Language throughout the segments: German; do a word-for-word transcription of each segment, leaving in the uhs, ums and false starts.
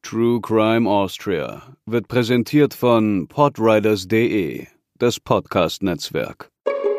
True Crime Austria wird präsentiert von podriders punkt de, das Podcast-Netzwerk.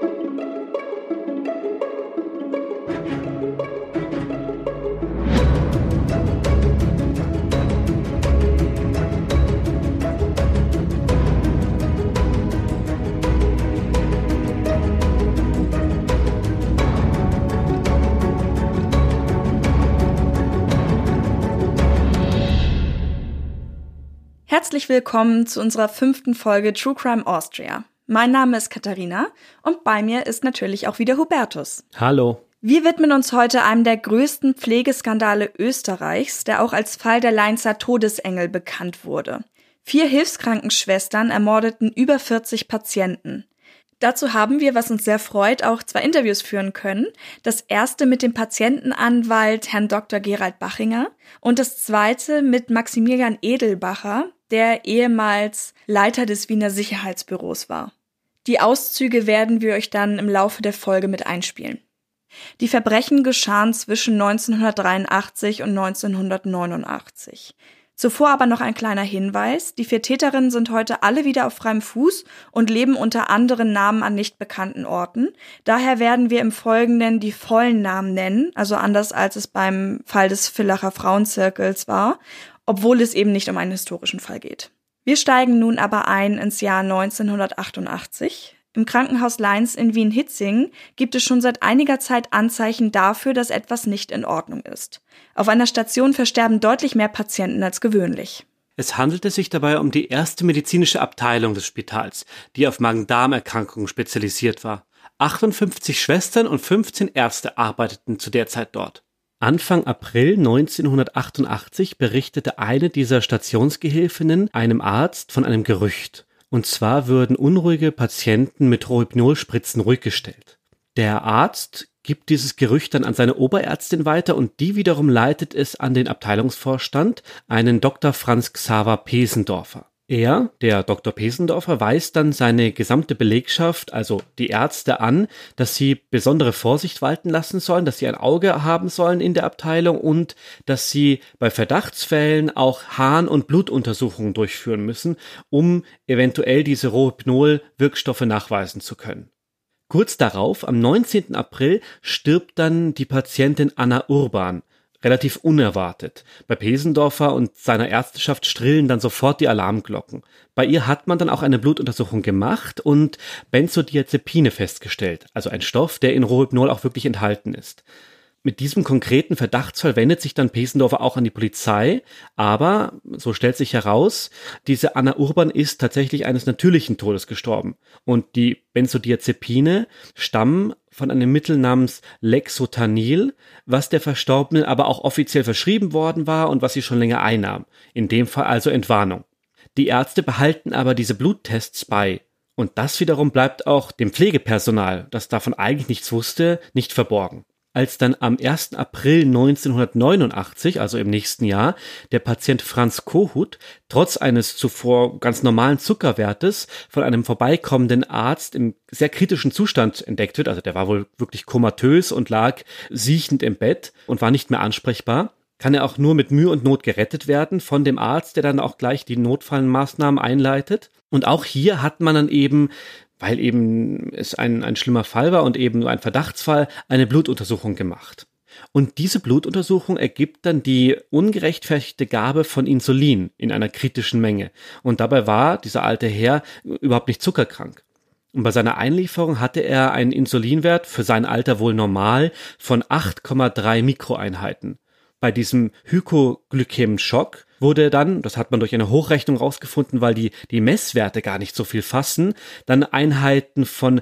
Herzlich willkommen zu unserer fünften Folge True Crime Austria. Mein Name ist Katharina und bei mir ist natürlich auch wieder Hubertus. Hallo. Wir widmen uns heute einem der größten Pflegeskandale Österreichs, der auch als Fall der Leinzer Todesengel bekannt wurde. Vier Hilfskrankenschwestern ermordeten über vierzig Patienten. Dazu haben wir, was uns sehr freut, auch zwei Interviews führen können. Das erste mit dem Patientenanwalt Herrn Doktor Gerald Bachinger und das zweite mit Maximilian Edelbacher, der ehemals Leiter des Wiener Sicherheitsbüros war. Die Auszüge werden wir euch dann im Laufe der Folge mit einspielen. Die Verbrechen geschahen zwischen neunzehnhundertdreiundachtzig und neunzehnhundertneunundachtzig. Zuvor aber noch ein kleiner Hinweis: Die vier Täterinnen sind heute alle wieder auf freiem Fuß und leben unter anderen Namen an nicht bekannten Orten. Daher werden wir im Folgenden die vollen Namen nennen, also anders als es beim Fall des Villacher Frauenzirkels war, obwohl es eben nicht um einen historischen Fall geht. Wir steigen nun aber ein ins Jahr neunzehnhundertachtundachtzig. Im Krankenhaus Leins in Wien-Hietzing gibt es schon seit einiger Zeit Anzeichen dafür, dass etwas nicht in Ordnung ist. Auf einer Station versterben deutlich mehr Patienten als gewöhnlich. Es handelte sich dabei um die erste medizinische Abteilung des Spitals, die auf Magen-Darm-Erkrankungen spezialisiert war. achtundfünfzig Schwestern und fünfzehn Ärzte arbeiteten zu der Zeit dort. Anfang April neunzehnhundertachtundachtzig berichtete eine dieser Stationsgehilfinnen einem Arzt von einem Gerücht. Und zwar würden unruhige Patienten mit Rohypnol-Spritzen ruhig gestellt. Der Arzt gibt dieses Gerücht dann an seine Oberärztin weiter und die wiederum leitet es an den Abteilungsvorstand, einen Doktor Franz Xaver Pesendorfer. Er, der Doktor Pesendorfer, weist dann seine gesamte Belegschaft, also die Ärzte, an, dass sie besondere Vorsicht walten lassen sollen, dass sie ein Auge haben sollen in der Abteilung und dass sie bei Verdachtsfällen auch Harn- und Blutuntersuchungen durchführen müssen, um eventuell diese Rohypnol-Wirkstoffe nachweisen zu können. Kurz darauf, am neunzehnten April, stirbt dann die Patientin Anna Urban. Relativ unerwartet. Bei Pesendorfer und seiner Ärzteschaft strillen dann sofort die Alarmglocken. Bei ihr hat man dann auch eine Blutuntersuchung gemacht und Benzodiazepine festgestellt, also ein Stoff, der in Rohypnol auch wirklich enthalten ist. Mit diesem konkreten Verdachtsfall wendet sich dann Pesendorfer auch an die Polizei, aber, so stellt sich heraus, diese Anna Urban ist tatsächlich eines natürlichen Todes gestorben. Und die Benzodiazepine stammen von einem Mittel namens Lexotanil, was der Verstorbenen aber auch offiziell verschrieben worden war und was sie schon länger einnahm. In dem Fall also Entwarnung. Die Ärzte behalten aber diese Bluttests bei. Und das wiederum bleibt auch dem Pflegepersonal, das davon eigentlich nichts wusste, nicht verborgen. Als dann am ersten April neunzehnhundertneunundachtzig, also im nächsten Jahr, der Patient Franz Kohut trotz eines zuvor ganz normalen Zuckerwertes von einem vorbeikommenden Arzt im sehr kritischen Zustand entdeckt wird, also der war wohl wirklich komatös und lag siechend im Bett und war nicht mehr ansprechbar, kann er auch nur mit Mühe und Not gerettet werden von dem Arzt, der dann auch gleich die Notfallmaßnahmen einleitet. Und auch hier hat man dann eben, weil eben es ein, ein schlimmer Fall war und eben ein Verdachtsfall, eine Blutuntersuchung gemacht. Und diese Blutuntersuchung ergibt dann die ungerechtfertigte Gabe von Insulin in einer kritischen Menge. Und dabei war dieser alte Herr überhaupt nicht zuckerkrank. Und bei seiner Einlieferung hatte er einen Insulinwert, für sein Alter wohl normal, von acht Komma drei Mikroeinheiten. Bei diesem Hypoglykämenschock wurde dann, das hat man durch eine Hochrechnung rausgefunden, weil die, die Messwerte gar nicht so viel fassen, dann Einheiten von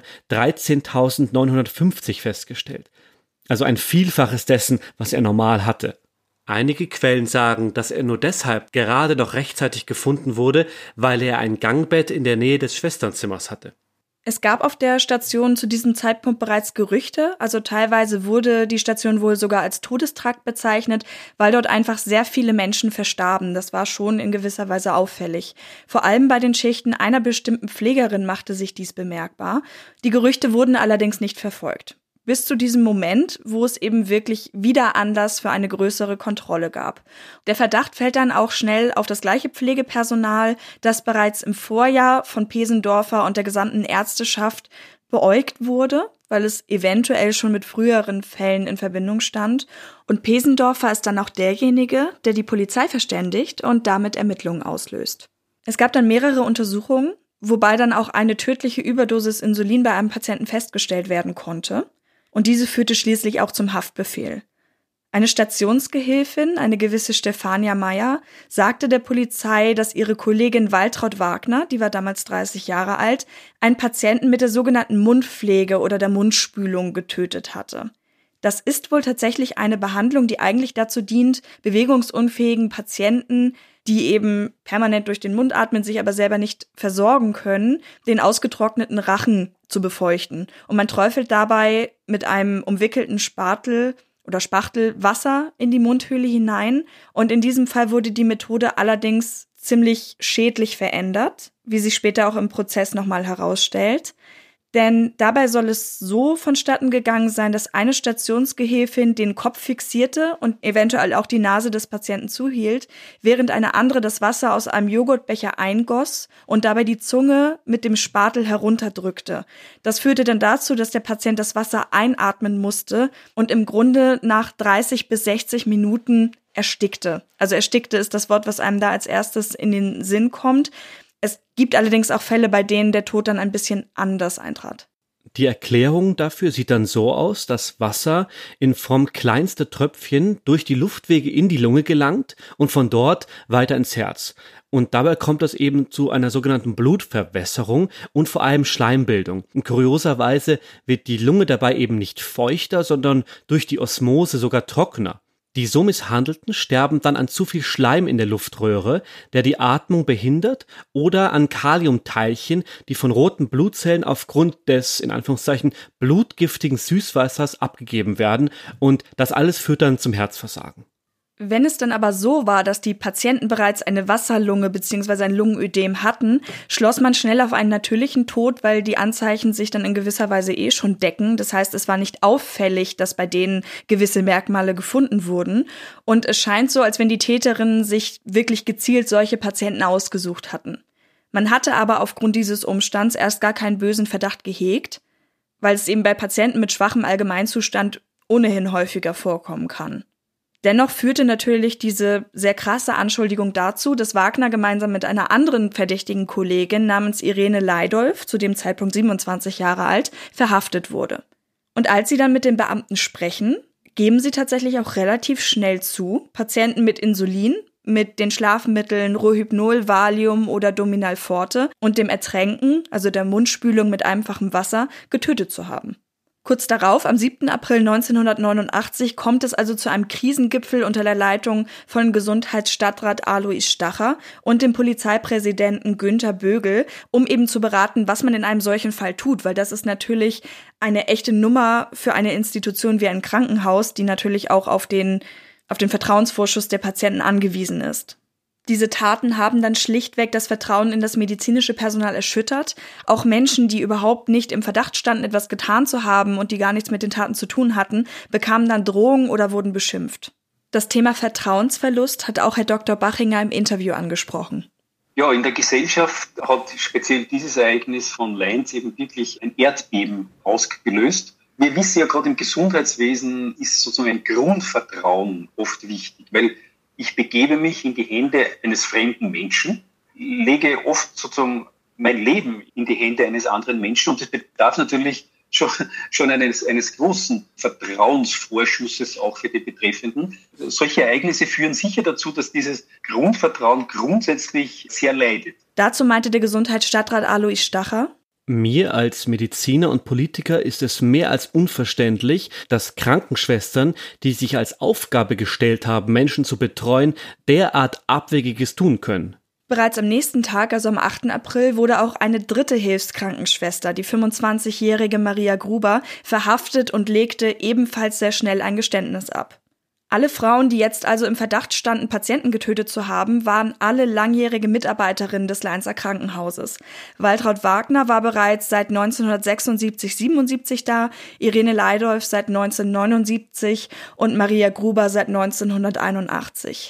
dreizehntausendneunhundertfünfzig festgestellt. Also ein Vielfaches dessen, was er normal hatte. Einige Quellen sagen, dass er nur deshalb gerade noch rechtzeitig gefunden wurde, weil er ein Gangbett in der Nähe des Schwesternzimmers hatte. Es gab auf der Station zu diesem Zeitpunkt bereits Gerüchte, also teilweise wurde die Station wohl sogar als Todestrakt bezeichnet, weil dort einfach sehr viele Menschen verstarben. Das war schon in gewisser Weise auffällig. Vor allem bei den Schichten einer bestimmten Pflegerin machte sich dies bemerkbar. Die Gerüchte wurden allerdings nicht verfolgt. Bis zu diesem Moment, wo es eben wirklich wieder Anlass für eine größere Kontrolle gab. Der Verdacht fällt dann auch schnell auf das gleiche Pflegepersonal, das bereits im Vorjahr von Pesendorfer und der gesamten Ärzteschaft beäugt wurde, weil es eventuell schon mit früheren Fällen in Verbindung stand. Und Pesendorfer ist dann auch derjenige, der die Polizei verständigt und damit Ermittlungen auslöst. Es gab dann mehrere Untersuchungen, wobei dann auch eine tödliche Überdosis Insulin bei einem Patienten festgestellt werden konnte. Und diese führte schließlich auch zum Haftbefehl. Eine Stationsgehilfin, eine gewisse Stefania Meyer, sagte der Polizei, dass ihre Kollegin Waltraud Wagner, die war damals dreißig Jahre alt, einen Patienten mit der sogenannten Mundpflege oder der Mundspülung getötet hatte. Das ist wohl tatsächlich eine Behandlung, die eigentlich dazu dient, bewegungsunfähigen Patienten, die eben permanent durch den Mund atmen, sich aber selber nicht versorgen können, den ausgetrockneten Rachen zu befeuchten. Und man träufelt dabei mit einem umwickelten Spatel oder Spachtel Wasser in die Mundhöhle hinein. Und in diesem Fall wurde die Methode allerdings ziemlich schädlich verändert, wie sich später auch im Prozess nochmal herausstellt. Denn dabei soll es so vonstatten gegangen sein, dass eine Stationsgehilfin den Kopf fixierte und eventuell auch die Nase des Patienten zuhielt, während eine andere das Wasser aus einem Joghurtbecher eingoss und dabei die Zunge mit dem Spatel herunterdrückte. Das führte dann dazu, dass der Patient das Wasser einatmen musste und im Grunde nach dreißig bis sechzig Minuten erstickte. Also erstickte ist das Wort, was einem da als erstes in den Sinn kommt. Es gibt allerdings auch Fälle, bei denen der Tod dann ein bisschen anders eintrat. Die Erklärung dafür sieht dann so aus, dass Wasser in Form kleinster Tröpfchen durch die Luftwege in die Lunge gelangt und von dort weiter ins Herz. Und dabei kommt es eben zu einer sogenannten Blutverwässerung und vor allem Schleimbildung. Und kurioserweise wird die Lunge dabei eben nicht feuchter, sondern durch die Osmose sogar trockener. Die so Misshandelten sterben dann an zu viel Schleim in der Luftröhre, der die Atmung behindert, oder an Kaliumteilchen, die von roten Blutzellen aufgrund des, in Anführungszeichen, blutgiftigen Süßwassers abgegeben werden, und das alles führt dann zum Herzversagen. Wenn es dann aber so war, dass die Patienten bereits eine Wasserlunge bzw. ein Lungenödem hatten, schloss man schnell auf einen natürlichen Tod, weil die Anzeichen sich dann in gewisser Weise eh schon decken. Das heißt, es war nicht auffällig, dass bei denen gewisse Merkmale gefunden wurden. Und es scheint so, als wenn die Täterinnen sich wirklich gezielt solche Patienten ausgesucht hatten. Man hatte aber aufgrund dieses Umstands erst gar keinen bösen Verdacht gehegt, weil es eben bei Patienten mit schwachem Allgemeinzustand ohnehin häufiger vorkommen kann. Dennoch führte natürlich diese sehr krasse Anschuldigung dazu, dass Wagner gemeinsam mit einer anderen verdächtigen Kollegin namens Irene Leidolf, zu dem Zeitpunkt siebenundzwanzig Jahre alt, verhaftet wurde. Und als sie dann mit den Beamten sprechen, geben sie tatsächlich auch relativ schnell zu, Patienten mit Insulin, mit den Schlafmitteln Rohypnol, Valium oder Dominal Forte und dem Ertränken, also der Mundspülung mit einfachem Wasser, getötet zu haben. Kurz darauf, am siebten April neunzehnhundertneunundachtzig, kommt es also zu einem Krisengipfel unter der Leitung von Gesundheitsstadtrat Alois Stacher und dem Polizeipräsidenten Günther Bögel, um eben zu beraten, was man in einem solchen Fall tut, weil das ist natürlich eine echte Nummer für eine Institution wie ein Krankenhaus, die natürlich auch auf den, auf den Vertrauensvorschuss der Patienten angewiesen ist. Diese Taten haben dann schlichtweg das Vertrauen in das medizinische Personal erschüttert. Auch Menschen, die überhaupt nicht im Verdacht standen, etwas getan zu haben und die gar nichts mit den Taten zu tun hatten, bekamen dann Drohungen oder wurden beschimpft. Das Thema Vertrauensverlust hat auch Herr Doktor Bachinger im Interview angesprochen. Ja, in der Gesellschaft hat speziell dieses Ereignis von Leins eben wirklich ein Erdbeben ausgelöst. Wir wissen ja, gerade im Gesundheitswesen ist sozusagen ein Grundvertrauen oft wichtig, weil ich begebe mich in die Hände eines fremden Menschen, lege oft sozusagen mein Leben in die Hände eines anderen Menschen, und das bedarf natürlich schon, schon eines, eines großen Vertrauensvorschusses auch für die Betreffenden. Solche Ereignisse führen sicher dazu, dass dieses Grundvertrauen grundsätzlich sehr leidet. Dazu meinte der Gesundheitsstadtrat Alois Stacher: Mir als Mediziner und Politiker ist es mehr als unverständlich, dass Krankenschwestern, die sich als Aufgabe gestellt haben, Menschen zu betreuen, derart Abwegiges tun können. Bereits am nächsten Tag, also am achten April, wurde auch eine dritte Hilfskrankenschwester, die fünfundzwanzigjährige Maria Gruber, verhaftet und legte ebenfalls sehr schnell ein Geständnis ab. Alle Frauen, die jetzt also im Verdacht standen, Patienten getötet zu haben, waren alle langjährige Mitarbeiterinnen des Leinzer Krankenhauses. Waltraud Wagner war bereits seit neunzehnhundertsechsundsiebzig siebenundsiebzig da, Irene Leidolf seit neunzehnhundertneunundsiebzig und Maria Gruber seit neunzehnhunderteinundachtzig.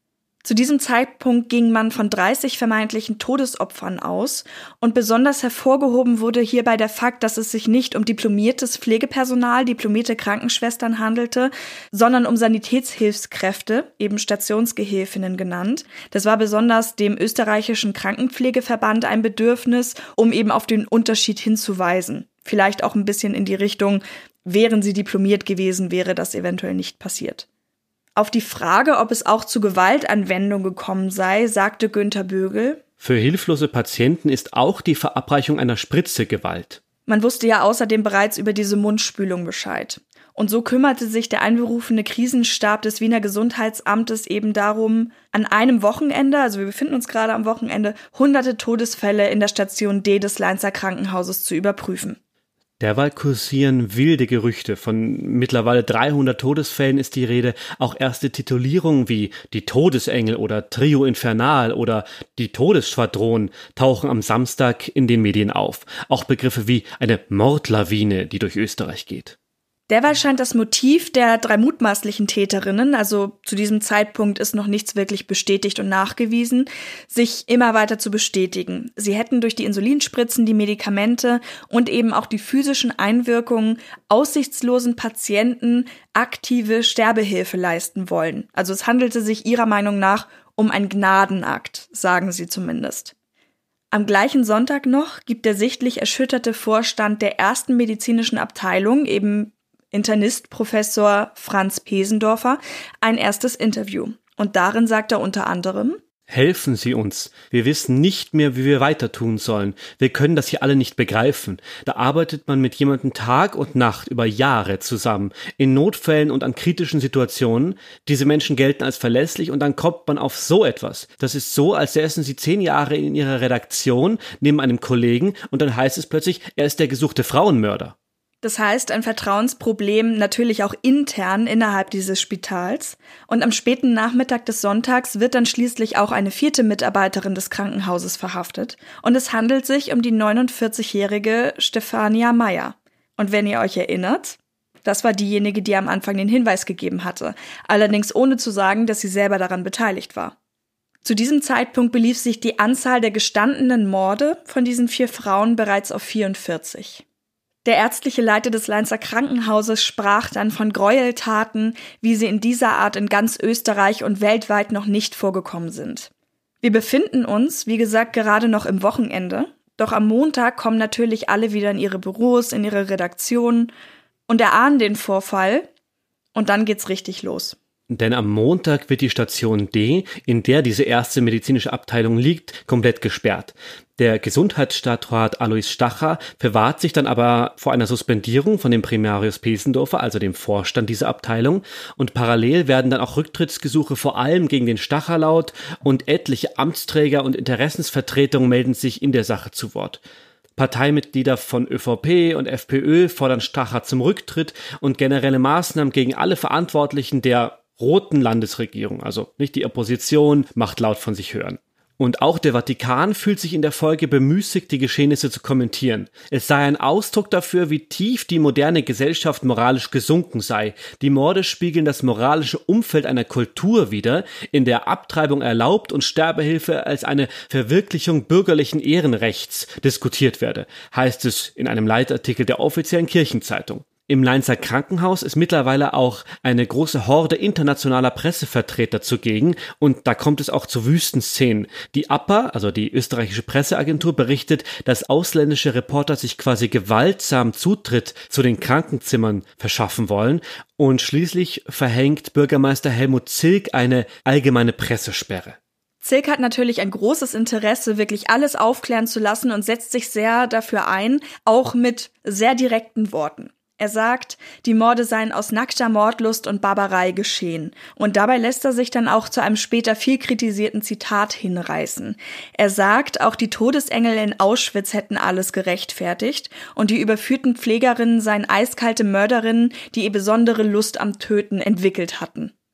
Zu diesem Zeitpunkt ging man von dreißig vermeintlichen Todesopfern aus und besonders hervorgehoben wurde hierbei der Fakt, dass es sich nicht um diplomiertes Pflegepersonal, diplomierte Krankenschwestern handelte, sondern um Sanitätshilfskräfte, eben Stationsgehilfinnen genannt. Das war besonders dem österreichischen Krankenpflegeverband ein Bedürfnis, um eben auf den Unterschied hinzuweisen. Vielleicht auch ein bisschen in die Richtung, wären sie diplomiert gewesen, wäre das eventuell nicht passiert. Auf die Frage, ob es auch zu Gewaltanwendung gekommen sei, sagte Günther Bögel: Für hilflose Patienten ist auch die Verabreichung einer Spritze Gewalt. Man wusste ja außerdem bereits über diese Mundspülung Bescheid. Und so kümmerte sich der einberufene Krisenstab des Wiener Gesundheitsamtes eben darum, an einem Wochenende, also wir befinden uns gerade am Wochenende, hunderte Todesfälle in der Station D des Leinzer Krankenhauses zu überprüfen. Derweil kursieren wilde Gerüchte. Von mittlerweile dreihundert Todesfällen ist die Rede. Auch erste Titulierungen wie die Todesengel oder Trio Infernal oder die Todesschwadron tauchen am Samstag in den Medien auf. Auch Begriffe wie eine Mordlawine, die durch Österreich geht. Derweil scheint das Motiv der drei mutmaßlichen Täterinnen, also zu diesem Zeitpunkt ist noch nichts wirklich bestätigt und nachgewiesen, sich immer weiter zu bestätigen. Sie hätten durch die Insulinspritzen, die Medikamente und eben auch die physischen Einwirkungen aussichtslosen Patienten aktive Sterbehilfe leisten wollen. Also es handelte sich ihrer Meinung nach um einen Gnadenakt, sagen sie zumindest. Am gleichen Sonntag noch gibt der sichtlich erschütterte Vorstand der ersten medizinischen Abteilung, eben Internist Professor Franz Pesendorfer, ein erstes Interview. Und darin sagt er unter anderem: Helfen Sie uns. Wir wissen nicht mehr, wie wir weiter tun sollen. Wir können das hier alle nicht begreifen. Da arbeitet man mit jemandem Tag und Nacht über Jahre zusammen. In Notfällen und an kritischen Situationen. Diese Menschen gelten als verlässlich und dann kommt man auf so etwas. Das ist so, als säßen Sie zehn Jahre in Ihrer Redaktion neben einem Kollegen und dann heißt es plötzlich, er ist der gesuchte Frauenmörder. Das heißt, ein Vertrauensproblem natürlich auch intern innerhalb dieses Spitals. Und am späten Nachmittag des Sonntags wird dann schließlich auch eine vierte Mitarbeiterin des Krankenhauses verhaftet. Und es handelt sich um die neunundvierzigjährige Stefania Meyer. Und wenn ihr euch erinnert, das war diejenige, die am Anfang den Hinweis gegeben hatte. Allerdings ohne zu sagen, dass sie selber daran beteiligt war. Zu diesem Zeitpunkt belief sich die Anzahl der gestandenen Morde von diesen vier Frauen bereits auf vierundvierzig. Der ärztliche Leiter des Leinzer Krankenhauses sprach dann von Gräueltaten, wie sie in dieser Art in ganz Österreich und weltweit noch nicht vorgekommen sind. Wir befinden uns, wie gesagt, gerade noch im Wochenende, doch am Montag kommen natürlich alle wieder in ihre Büros, in ihre Redaktionen und erahnen den Vorfall und dann geht's richtig los. Denn am Montag wird die Station D, in der diese erste medizinische Abteilung liegt, komplett gesperrt. Der Gesundheitsstadtrat Alois Stacher verwahrt sich dann aber vor einer Suspendierung von dem Primarius Pesendorfer, also dem Vorstand dieser Abteilung. Und parallel werden dann auch Rücktrittsgesuche vor allem gegen den Stacher laut und etliche Amtsträger und Interessensvertretungen melden sich in der Sache zu Wort. Parteimitglieder von ÖVP und FPÖ fordern Stacher zum Rücktritt und generelle Maßnahmen gegen alle Verantwortlichen der roten Landesregierung, also nicht die Opposition, macht laut von sich hören. Und auch der Vatikan fühlt sich in der Folge bemüßigt, die Geschehnisse zu kommentieren. Es sei ein Ausdruck dafür, wie tief die moderne Gesellschaft moralisch gesunken sei. Die Morde spiegeln das moralische Umfeld einer Kultur wider, in der Abtreibung erlaubt und Sterbehilfe als eine Verwirklichung bürgerlichen Ehrenrechts diskutiert werde, heißt es in einem Leitartikel der offiziellen Kirchenzeitung. Im Leinzer Krankenhaus ist mittlerweile auch eine große Horde internationaler Pressevertreter zugegen und da kommt es auch zu Wüstenszenen. Die A P A, also die österreichische Presseagentur, berichtet, dass ausländische Reporter sich quasi gewaltsam Zutritt zu den Krankenzimmern verschaffen wollen und schließlich verhängt Bürgermeister Helmut Zilk eine allgemeine Pressesperre. Zilk hat natürlich ein großes Interesse, wirklich alles aufklären zu lassen und setzt sich sehr dafür ein, auch mit sehr direkten Worten. Er sagt, die Morde seien aus nackter Mordlust und Barbarei geschehen. Und dabei lässt er sich dann auch zu einem später viel kritisierten Zitat hinreißen. Er sagt, auch die Todesengel in Auschwitz hätten alles gerechtfertigt und die überführten Pflegerinnen seien eiskalte Mörderinnen, die ihr besondere Lust am Töten entwickelt hatten.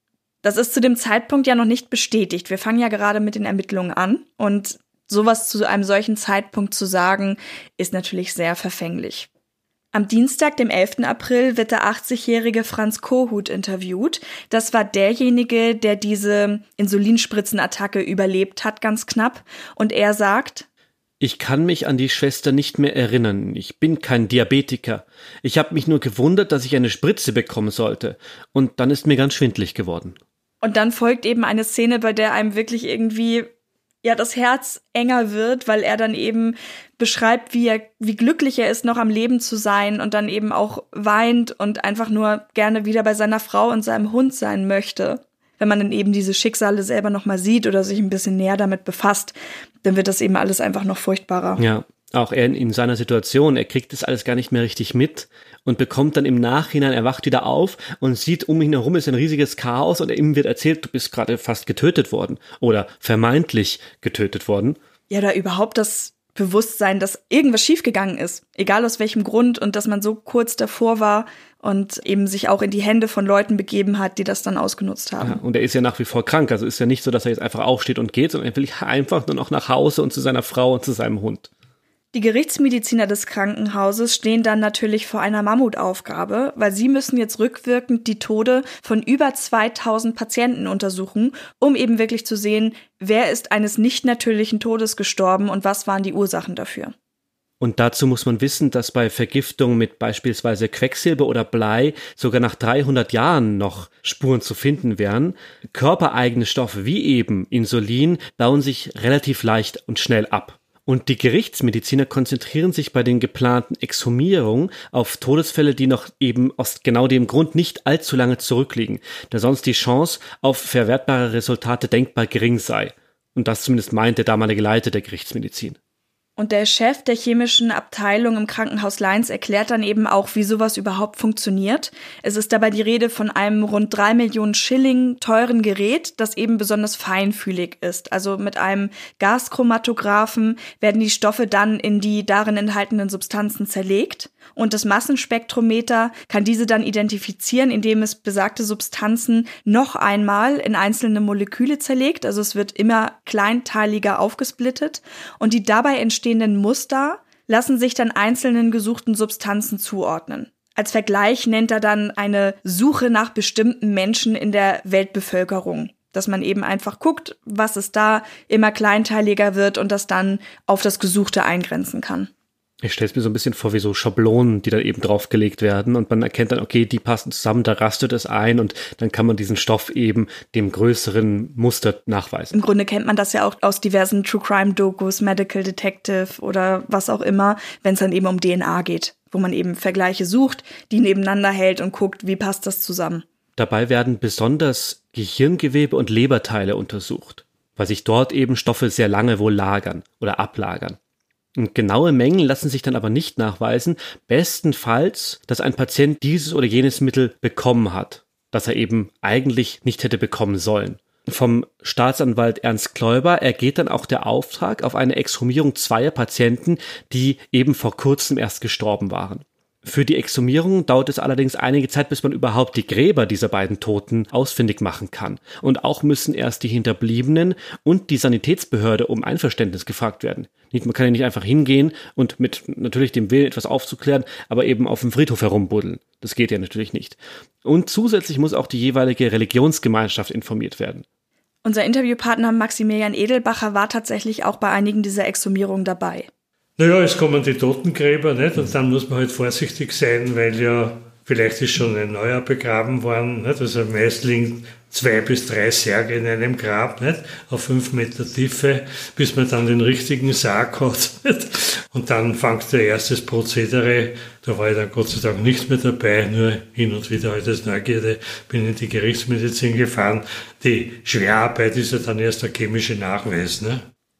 Das ist zu dem Zeitpunkt ja noch nicht bestätigt. Wir fangen ja gerade mit den Ermittlungen an und sowas zu einem solchen Zeitpunkt zu sagen, ist natürlich sehr verfänglich. Am Dienstag, dem elften April, wird der achtzigjährige Franz Kohut interviewt. Das war derjenige, der diese Insulinspritzenattacke überlebt hat, ganz knapp. Und er sagt: Ich kann mich an die Schwester nicht mehr erinnern. Ich bin kein Diabetiker. Ich habe mich nur gewundert, dass ich eine Spritze bekommen sollte. Und dann ist mir ganz schwindelig geworden. Und dann folgt eben eine Szene, bei der einem wirklich irgendwie ja das Herz enger wird, weil er dann eben beschreibt, wie er, wie glücklich er ist, noch am Leben zu sein und dann eben auch weint und einfach nur gerne wieder bei seiner Frau und seinem Hund sein möchte. Wenn man dann eben diese Schicksale selber noch mal sieht oder sich ein bisschen näher damit befasst, dann wird das eben alles einfach noch furchtbarer. Ja, auch er in, in seiner Situation, er kriegt das alles gar nicht mehr richtig mit und bekommt dann im Nachhinein, er wacht wieder auf und sieht, um ihn herum ist ein riesiges Chaos und ihm wird erzählt, du bist gerade fast getötet worden oder vermeintlich getötet worden. Ja, da überhaupt das Bewusstsein, dass irgendwas schiefgegangen ist, egal aus welchem Grund, und dass man so kurz davor war und eben sich auch in die Hände von Leuten begeben hat, die das dann ausgenutzt haben. Ja, und er ist ja nach wie vor krank, also ist ja nicht so, dass er jetzt einfach aufsteht und geht, sondern er will einfach nur noch nach Hause und zu seiner Frau und zu seinem Hund. Die Gerichtsmediziner des Krankenhauses stehen dann natürlich vor einer Mammutaufgabe, weil sie müssen jetzt rückwirkend die Tode von über zweitausend Patienten untersuchen, um eben wirklich zu sehen, wer ist eines nicht natürlichen Todes gestorben und was waren die Ursachen dafür. Und dazu muss man wissen, dass bei Vergiftung mit beispielsweise Quecksilber oder Blei sogar nach dreihundert Jahren noch Spuren zu finden wären. Körpereigene Stoffe wie eben Insulin bauen sich relativ leicht und schnell ab. Und die Gerichtsmediziner konzentrieren sich bei den geplanten Exhumierungen auf Todesfälle, die noch eben aus genau dem Grund nicht allzu lange zurückliegen, da sonst die Chance auf verwertbare Resultate denkbar gering sei. Und das zumindest meint der damalige Leiter der Gerichtsmedizin. Und der Chef der chemischen Abteilung im Krankenhaus Leins erklärt dann eben auch, wie sowas überhaupt funktioniert. Es ist dabei die Rede von einem rund drei Millionen Schilling teuren Gerät, das eben besonders feinfühlig ist. Also mit einem Gaschromatographen werden die Stoffe dann in die darin enthaltenen Substanzen zerlegt. Und das Massenspektrometer kann diese dann identifizieren, indem es besagte Substanzen noch einmal in einzelne Moleküle zerlegt. Also es wird immer kleinteiliger aufgesplittet. Und die dabei entstehenden Muster lassen sich dann einzelnen gesuchten Substanzen zuordnen. Als Vergleich nennt er dann eine Suche nach bestimmten Menschen in der Weltbevölkerung. Dass man eben einfach guckt, was es da immer kleinteiliger wird und das dann auf das Gesuchte eingrenzen kann. Ich stelle es mir so ein bisschen vor wie so Schablonen, die da eben draufgelegt werden und man erkennt dann, okay, die passen zusammen, da rastet es ein und dann kann man diesen Stoff eben dem größeren Muster nachweisen. Im Grunde kennt man das ja auch aus diversen True-Crime-Dokus, Medical Detective oder was auch immer, wenn es dann eben um D N A geht, wo man eben Vergleiche sucht, die nebeneinander hält und guckt, wie passt das zusammen. Dabei werden besonders Gehirngewebe und Leberteile untersucht, weil sich dort eben Stoffe sehr lange wohl lagern oder ablagern. Und genaue Mengen lassen sich dann aber nicht nachweisen, bestenfalls, dass ein Patient dieses oder jenes Mittel bekommen hat, das er eben eigentlich nicht hätte bekommen sollen. Vom Staatsanwalt Ernst Kläuber ergeht dann auch der Auftrag auf eine Exhumierung zweier Patienten, die eben vor kurzem erst gestorben waren. Für die Exhumierung dauert es allerdings einige Zeit, bis man überhaupt die Gräber dieser beiden Toten ausfindig machen kann. Und auch müssen erst die Hinterbliebenen und die Sanitätsbehörde um Einverständnis gefragt werden. Man kann ja nicht einfach hingehen und mit natürlich dem Willen, etwas aufzuklären, aber eben auf dem Friedhof herumbuddeln. Das geht ja natürlich nicht. Und zusätzlich muss auch die jeweilige Religionsgemeinschaft informiert werden. Unser Interviewpartner Maximilian Edelbacher war tatsächlich auch bei einigen dieser Exhumierungen dabei. Naja, es kommen die Totengräber, nicht? Und dann muss man halt vorsichtig sein, weil ja vielleicht ist schon ein neuer begraben worden, nicht? Also meist liegen zwei bis drei Särge in einem Grab, nicht? Auf fünf Meter Tiefe, bis man dann den richtigen Sarg hat, nicht? Und dann fängt der erste Prozedere, da war ich dann Gott sei Dank nicht mehr dabei, nur hin und wieder halt als Neugierde bin in die Gerichtsmedizin gefahren. Die Schwerarbeit ist ja dann erst der chemische Nachweis, ne?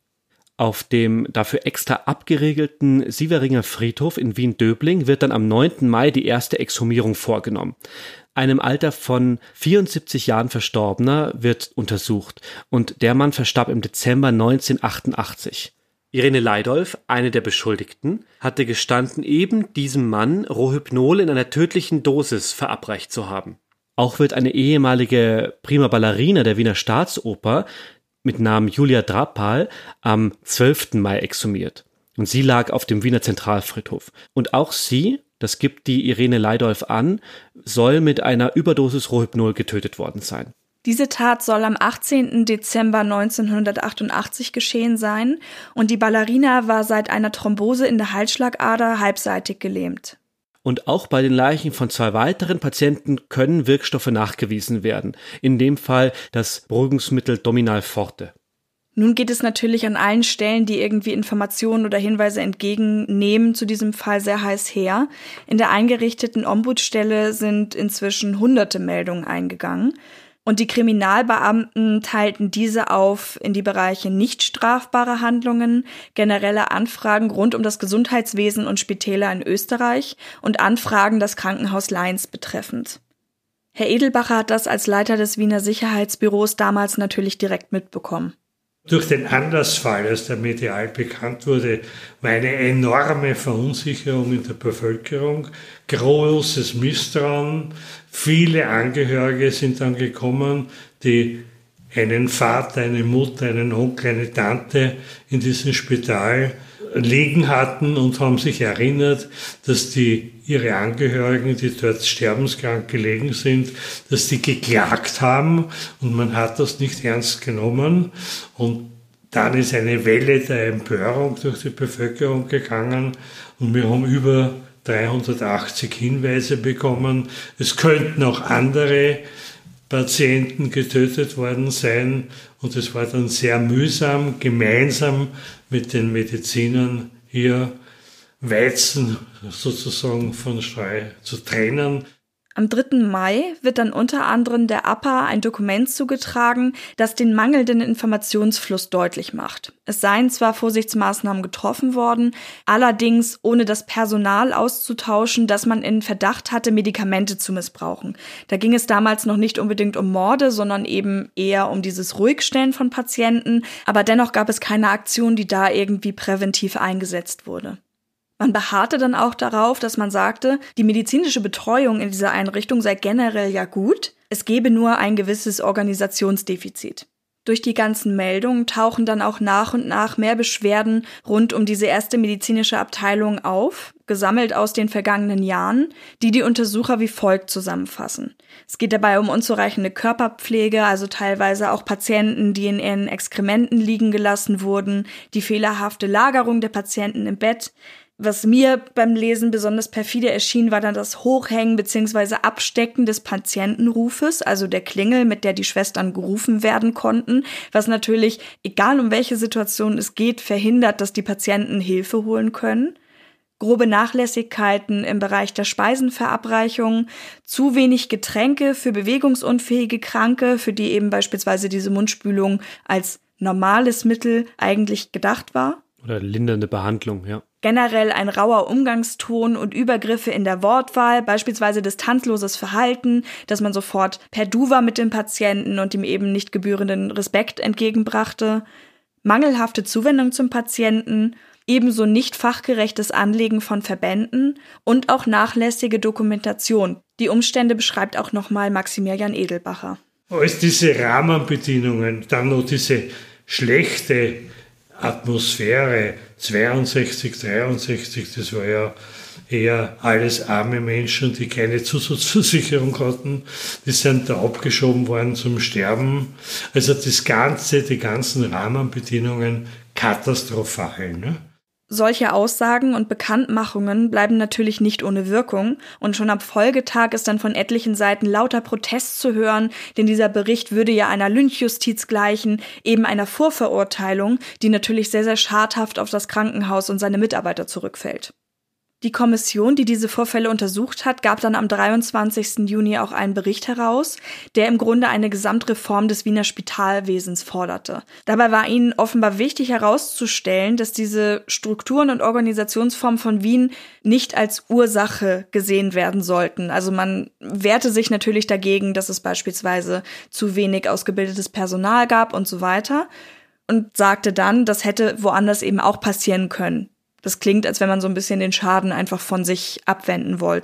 Auf dem dafür extra abgeriegelten Sieveringer Friedhof in Wien-Döbling wird dann am neunten Mai die erste Exhumierung vorgenommen. Einem Alter von vierundsiebzig Jahren Verstorbener wird untersucht und der Mann verstarb im Dezember neunzehnhundertachtundachtzig. Irene Leidolf, eine der Beschuldigten, hatte gestanden, eben diesem Mann Rohypnol in einer tödlichen Dosis verabreicht zu haben. Auch wird eine ehemalige Prima Ballerina der Wiener Staatsoper mit Namen Julia Drapal am zwölften Mai exhumiert. Und sie lag auf dem Wiener Zentralfriedhof. Und auch sie, das gibt die Irene Leidolf an, soll mit einer Überdosis Rohypnol getötet worden sein. Diese Tat soll am achtzehnten Dezember neunzehnhundertachtundachtzig geschehen sein und die Ballerina war seit einer Thrombose in der Halsschlagader halbseitig gelähmt. Und auch bei den Leichen von zwei weiteren Patienten können Wirkstoffe nachgewiesen werden. In dem Fall das Beruhigungsmittel Dominal Forte. Nun geht es natürlich an allen Stellen, die irgendwie Informationen oder Hinweise entgegennehmen, zu diesem Fall sehr heiß her. In der eingerichteten Ombudsstelle sind inzwischen hunderte Meldungen eingegangen. Und die Kriminalbeamten teilten diese auf in die Bereiche nicht strafbare Handlungen, generelle Anfragen rund um das Gesundheitswesen und Spitäler in Österreich und Anfragen das Krankenhaus Leins betreffend. Herr Edelbacher hat das als Leiter des Wiener Sicherheitsbüros damals natürlich direkt mitbekommen. Durch den Anlassfall, als der medial bekannt wurde, war eine enorme Verunsicherung in der Bevölkerung, großes Misstrauen. Viele Angehörige sind dann gekommen, die einen Vater, eine Mutter, einen Onkel, eine Tante in diesem Spital liegen hatten und haben sich erinnert, dass die ihre Angehörigen, die dort sterbenskrank gelegen sind, dass die geklagt haben und man hat das nicht ernst genommen. Und dann ist eine Welle der Empörung durch die Bevölkerung gegangen und wir haben über dreihundertachtzig Hinweise bekommen. Es könnten auch andere Patienten getötet worden sein und es war dann sehr mühsam, gemeinsam mit den Medizinern hier Weizen sozusagen von Streu zu trennen. Am dritten Mai wird dann unter anderem der A P A ein Dokument zugetragen, das den mangelnden Informationsfluss deutlich macht. Es seien zwar Vorsichtsmaßnahmen getroffen worden, allerdings ohne das Personal auszutauschen, das man in Verdacht hatte, Medikamente zu missbrauchen. Da ging es damals noch nicht unbedingt um Morde, sondern eben eher um dieses Ruhigstellen von Patienten. Aber dennoch gab es keine Aktion, die da irgendwie präventiv eingesetzt wurde. Man beharrte dann auch darauf, dass man sagte, die medizinische Betreuung in dieser Einrichtung sei generell ja gut, es gebe nur ein gewisses Organisationsdefizit. Durch die ganzen Meldungen tauchen dann auch nach und nach mehr Beschwerden rund um diese erste medizinische Abteilung auf, gesammelt aus den vergangenen Jahren, die die Untersucher wie folgt zusammenfassen. Es geht dabei um unzureichende Körperpflege, also teilweise auch Patienten, die in ihren Exkrementen liegen gelassen wurden, die fehlerhafte Lagerung der Patienten im Bett. Was mir beim Lesen besonders perfide erschien, war dann das Hochhängen bzw. Abstecken des Patientenrufes, also der Klingel, mit der die Schwestern gerufen werden konnten, was natürlich, egal um welche Situation es geht, verhindert, dass die Patienten Hilfe holen können. Grobe Nachlässigkeiten im Bereich der Speisenverabreichung, zu wenig Getränke für bewegungsunfähige Kranke, für die eben beispielsweise diese Mundspülung als normales Mittel eigentlich gedacht war. Oder lindernde Behandlung, ja. Generell ein rauer Umgangston und Übergriffe in der Wortwahl, beispielsweise distanzloses Verhalten, dass man sofort per Du war mit dem Patienten und ihm eben nicht gebührenden Respekt entgegenbrachte, mangelhafte Zuwendung zum Patienten, ebenso nicht fachgerechtes Anlegen von Verbänden und auch nachlässige Dokumentation. Die Umstände beschreibt auch nochmal Maximilian Edelbacher. Als diese Rahmenbedingungen, dann noch diese schlechte Atmosphäre, zweiundsechzig, dreiundsechzig, das war ja eher alles arme Menschen, die keine Zusatzversicherung hatten, die sind da abgeschoben worden zum Sterben. Also das Ganze, die ganzen Rahmenbedingungen katastrophal, ne? Solche Aussagen und Bekanntmachungen bleiben natürlich nicht ohne Wirkung und schon am Folgetag ist dann von etlichen Seiten lauter Protest zu hören, denn dieser Bericht würde ja einer Lynchjustiz gleichen, eben einer Vorverurteilung, die natürlich sehr, sehr schadhaft auf das Krankenhaus und seine Mitarbeiter zurückfällt. Die Kommission, die diese Vorfälle untersucht hat, gab dann am dreiundzwanzigsten Juni auch einen Bericht heraus, der im Grunde eine Gesamtreform des Wiener Spitalwesens forderte. Dabei war ihnen offenbar wichtig herauszustellen, dass diese Strukturen und Organisationsformen von Wien nicht als Ursache gesehen werden sollten. Also man wehrte sich natürlich dagegen, dass es beispielsweise zu wenig ausgebildetes Personal gab und so weiter und sagte dann, das hätte woanders eben auch passieren können. Das klingt, als wenn man so ein bisschen den Schaden einfach von sich abwenden wollte.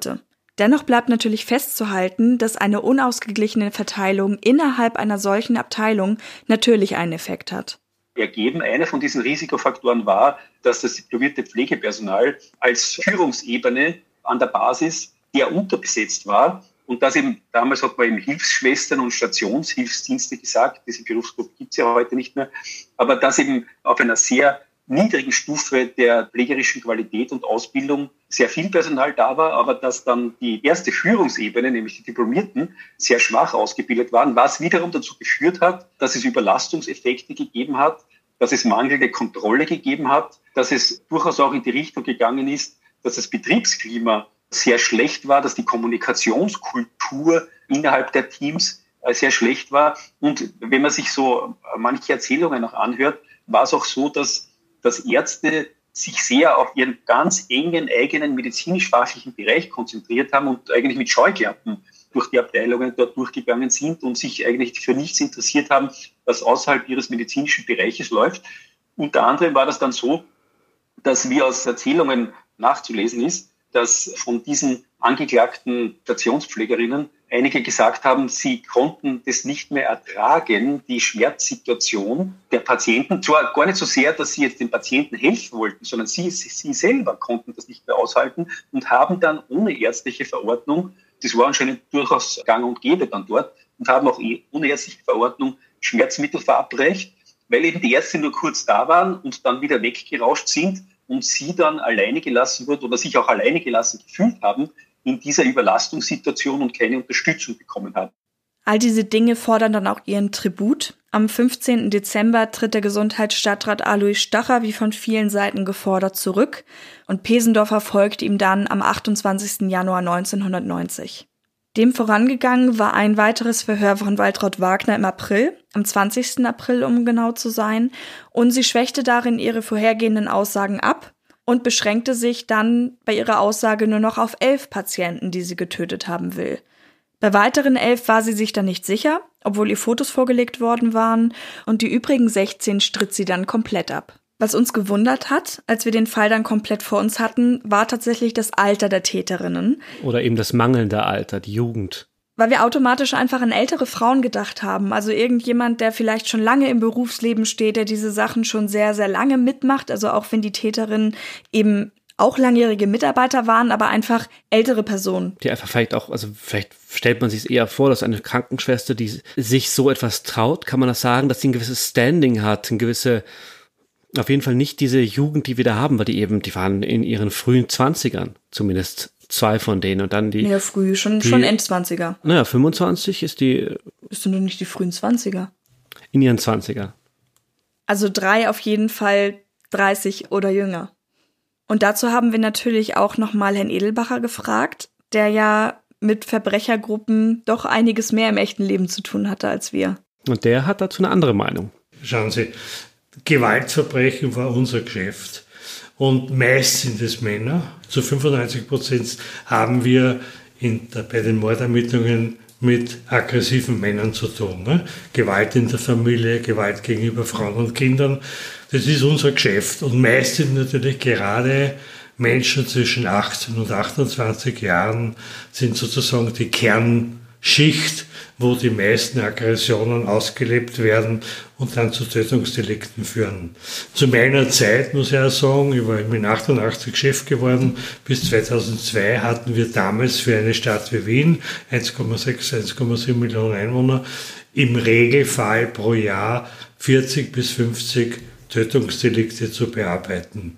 Dennoch bleibt natürlich festzuhalten, dass eine unausgeglichene Verteilung innerhalb einer solchen Abteilung natürlich einen Effekt hat. Ergeben, einer von diesen Risikofaktoren war, dass das diplomierte Pflegepersonal als Führungsebene an der Basis der unterbesetzt war und dass eben, damals hat man eben Hilfsschwestern und Stationshilfsdienste gesagt, diese Berufsgruppe gibt es ja heute nicht mehr, aber dass eben auf einer sehr niedrigen Stufe der pflegerischen Qualität und Ausbildung sehr viel Personal da war, aber dass dann die erste Führungsebene, nämlich die Diplomierten, sehr schwach ausgebildet waren, was wiederum dazu geführt hat, dass es Überlastungseffekte gegeben hat, dass es mangelnde Kontrolle gegeben hat, dass es durchaus auch in die Richtung gegangen ist, dass das Betriebsklima sehr schlecht war, dass die Kommunikationskultur innerhalb der Teams sehr schlecht war. Und wenn man sich so manche Erzählungen noch anhört, war es auch so, dass dass Ärzte sich sehr auf ihren ganz engen eigenen medizinisch-fachlichen Bereich konzentriert haben und eigentlich mit Scheuklappen durch die Abteilungen dort durchgegangen sind und sich eigentlich für nichts interessiert haben, was außerhalb ihres medizinischen Bereiches läuft. Unter anderem war das dann so, dass wie aus Erzählungen nachzulesen ist, dass von diesen angeklagten Stationspflegerinnen einige gesagt haben, sie konnten das nicht mehr ertragen, die Schmerzsituation der Patienten. Zwar gar nicht so sehr, dass sie jetzt den Patienten helfen wollten, sondern sie, sie selber konnten das nicht mehr aushalten und haben dann ohne ärztliche Verordnung, das war anscheinend durchaus gang und gäbe dann dort, und haben auch ohne ärztliche Verordnung Schmerzmittel verabreicht, weil eben die Ärzte nur kurz da waren und dann wieder weggerauscht sind und sie dann alleine gelassen wurden oder sich auch alleine gelassen gefühlt haben in dieser Überlastungssituation und keine Unterstützung bekommen haben. All diese Dinge fordern dann auch ihren Tribut. Am fünfzehnten Dezember tritt der Gesundheitsstadtrat Alois Stacher wie von vielen Seiten gefordert zurück und Pesendorfer folgt ihm dann am achtundzwanzigsten Januar neunzehnhundertneunzig. Dem vorangegangen war ein weiteres Verhör von Waltraud Wagner im April, am zwanzigsten April, um genau zu sein, und sie schwächte darin ihre vorhergehenden Aussagen ab und beschränkte sich dann bei ihrer Aussage nur noch auf elf Patienten, die sie getötet haben will. Bei weiteren elf war sie sich dann nicht sicher, obwohl ihr Fotos vorgelegt worden waren, und die übrigen sechzehn stritt sie dann komplett ab. Was uns gewundert hat, als wir den Fall dann komplett vor uns hatten, war tatsächlich das Alter der Täterinnen. Oder eben das mangelnde Alter, die Jugend. Weil wir automatisch einfach an ältere Frauen gedacht haben. Also irgendjemand, der vielleicht schon lange im Berufsleben steht, der diese Sachen schon sehr, sehr lange mitmacht. Also auch wenn die Täterinnen eben auch langjährige Mitarbeiter waren, aber einfach ältere Personen. Die einfach vielleicht auch, also vielleicht stellt man sich es eher vor, dass eine Krankenschwester, die sich so etwas traut, kann man das sagen, dass sie ein gewisses Standing hat, ein gewisse, auf jeden Fall nicht diese Jugend, die wir da haben, weil die eben, die waren in ihren frühen Zwanzigern, zumindest zwei von denen und dann die... Ja, früh, schon, die, schon Endzwanziger. Naja, fünfundzwanzig ist die... Bist du nur nicht die frühen Zwanziger? In ihren Zwanziger. Also drei auf jeden Fall dreißig oder jünger. Und dazu haben wir natürlich auch nochmal Herrn Edelbacher gefragt, der ja mit Verbrechergruppen doch einiges mehr im echten Leben zu tun hatte als wir. Und der hat dazu eine andere Meinung. Schauen Sie, Gewaltverbrechen war unser Geschäft. Und meist sind es Männer. Zu fünfundneunzig Prozent haben wir in der, bei den Mordermittlungen mit aggressiven Männern zu tun. Ne? Gewalt in der Familie, Gewalt gegenüber Frauen und Kindern. Das ist unser Geschäft. Und meist sind natürlich gerade Menschen zwischen achtzehn und achtundzwanzig Jahren sind sozusagen die Kernschicht, wo die meisten Aggressionen ausgelebt werden und dann zu Tötungsdelikten führen. Zu meiner Zeit muss ich auch sagen, ich war mit achtundachtzig Chef geworden, bis zweitausendzwei hatten wir damals für eine Stadt wie Wien, eins Komma sechs, eins Komma sieben Millionen Einwohner, im Regelfall pro Jahr vierzig bis fünfzig Tötungsdelikte zu bearbeiten.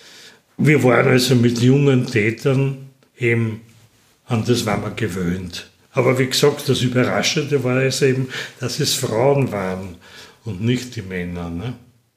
Wir waren also mit jungen Tätern eben, an das waren wir gewöhnt. Aber wie gesagt, das Überraschende war es eben, dass es Frauen waren und nicht die Männer. Ne?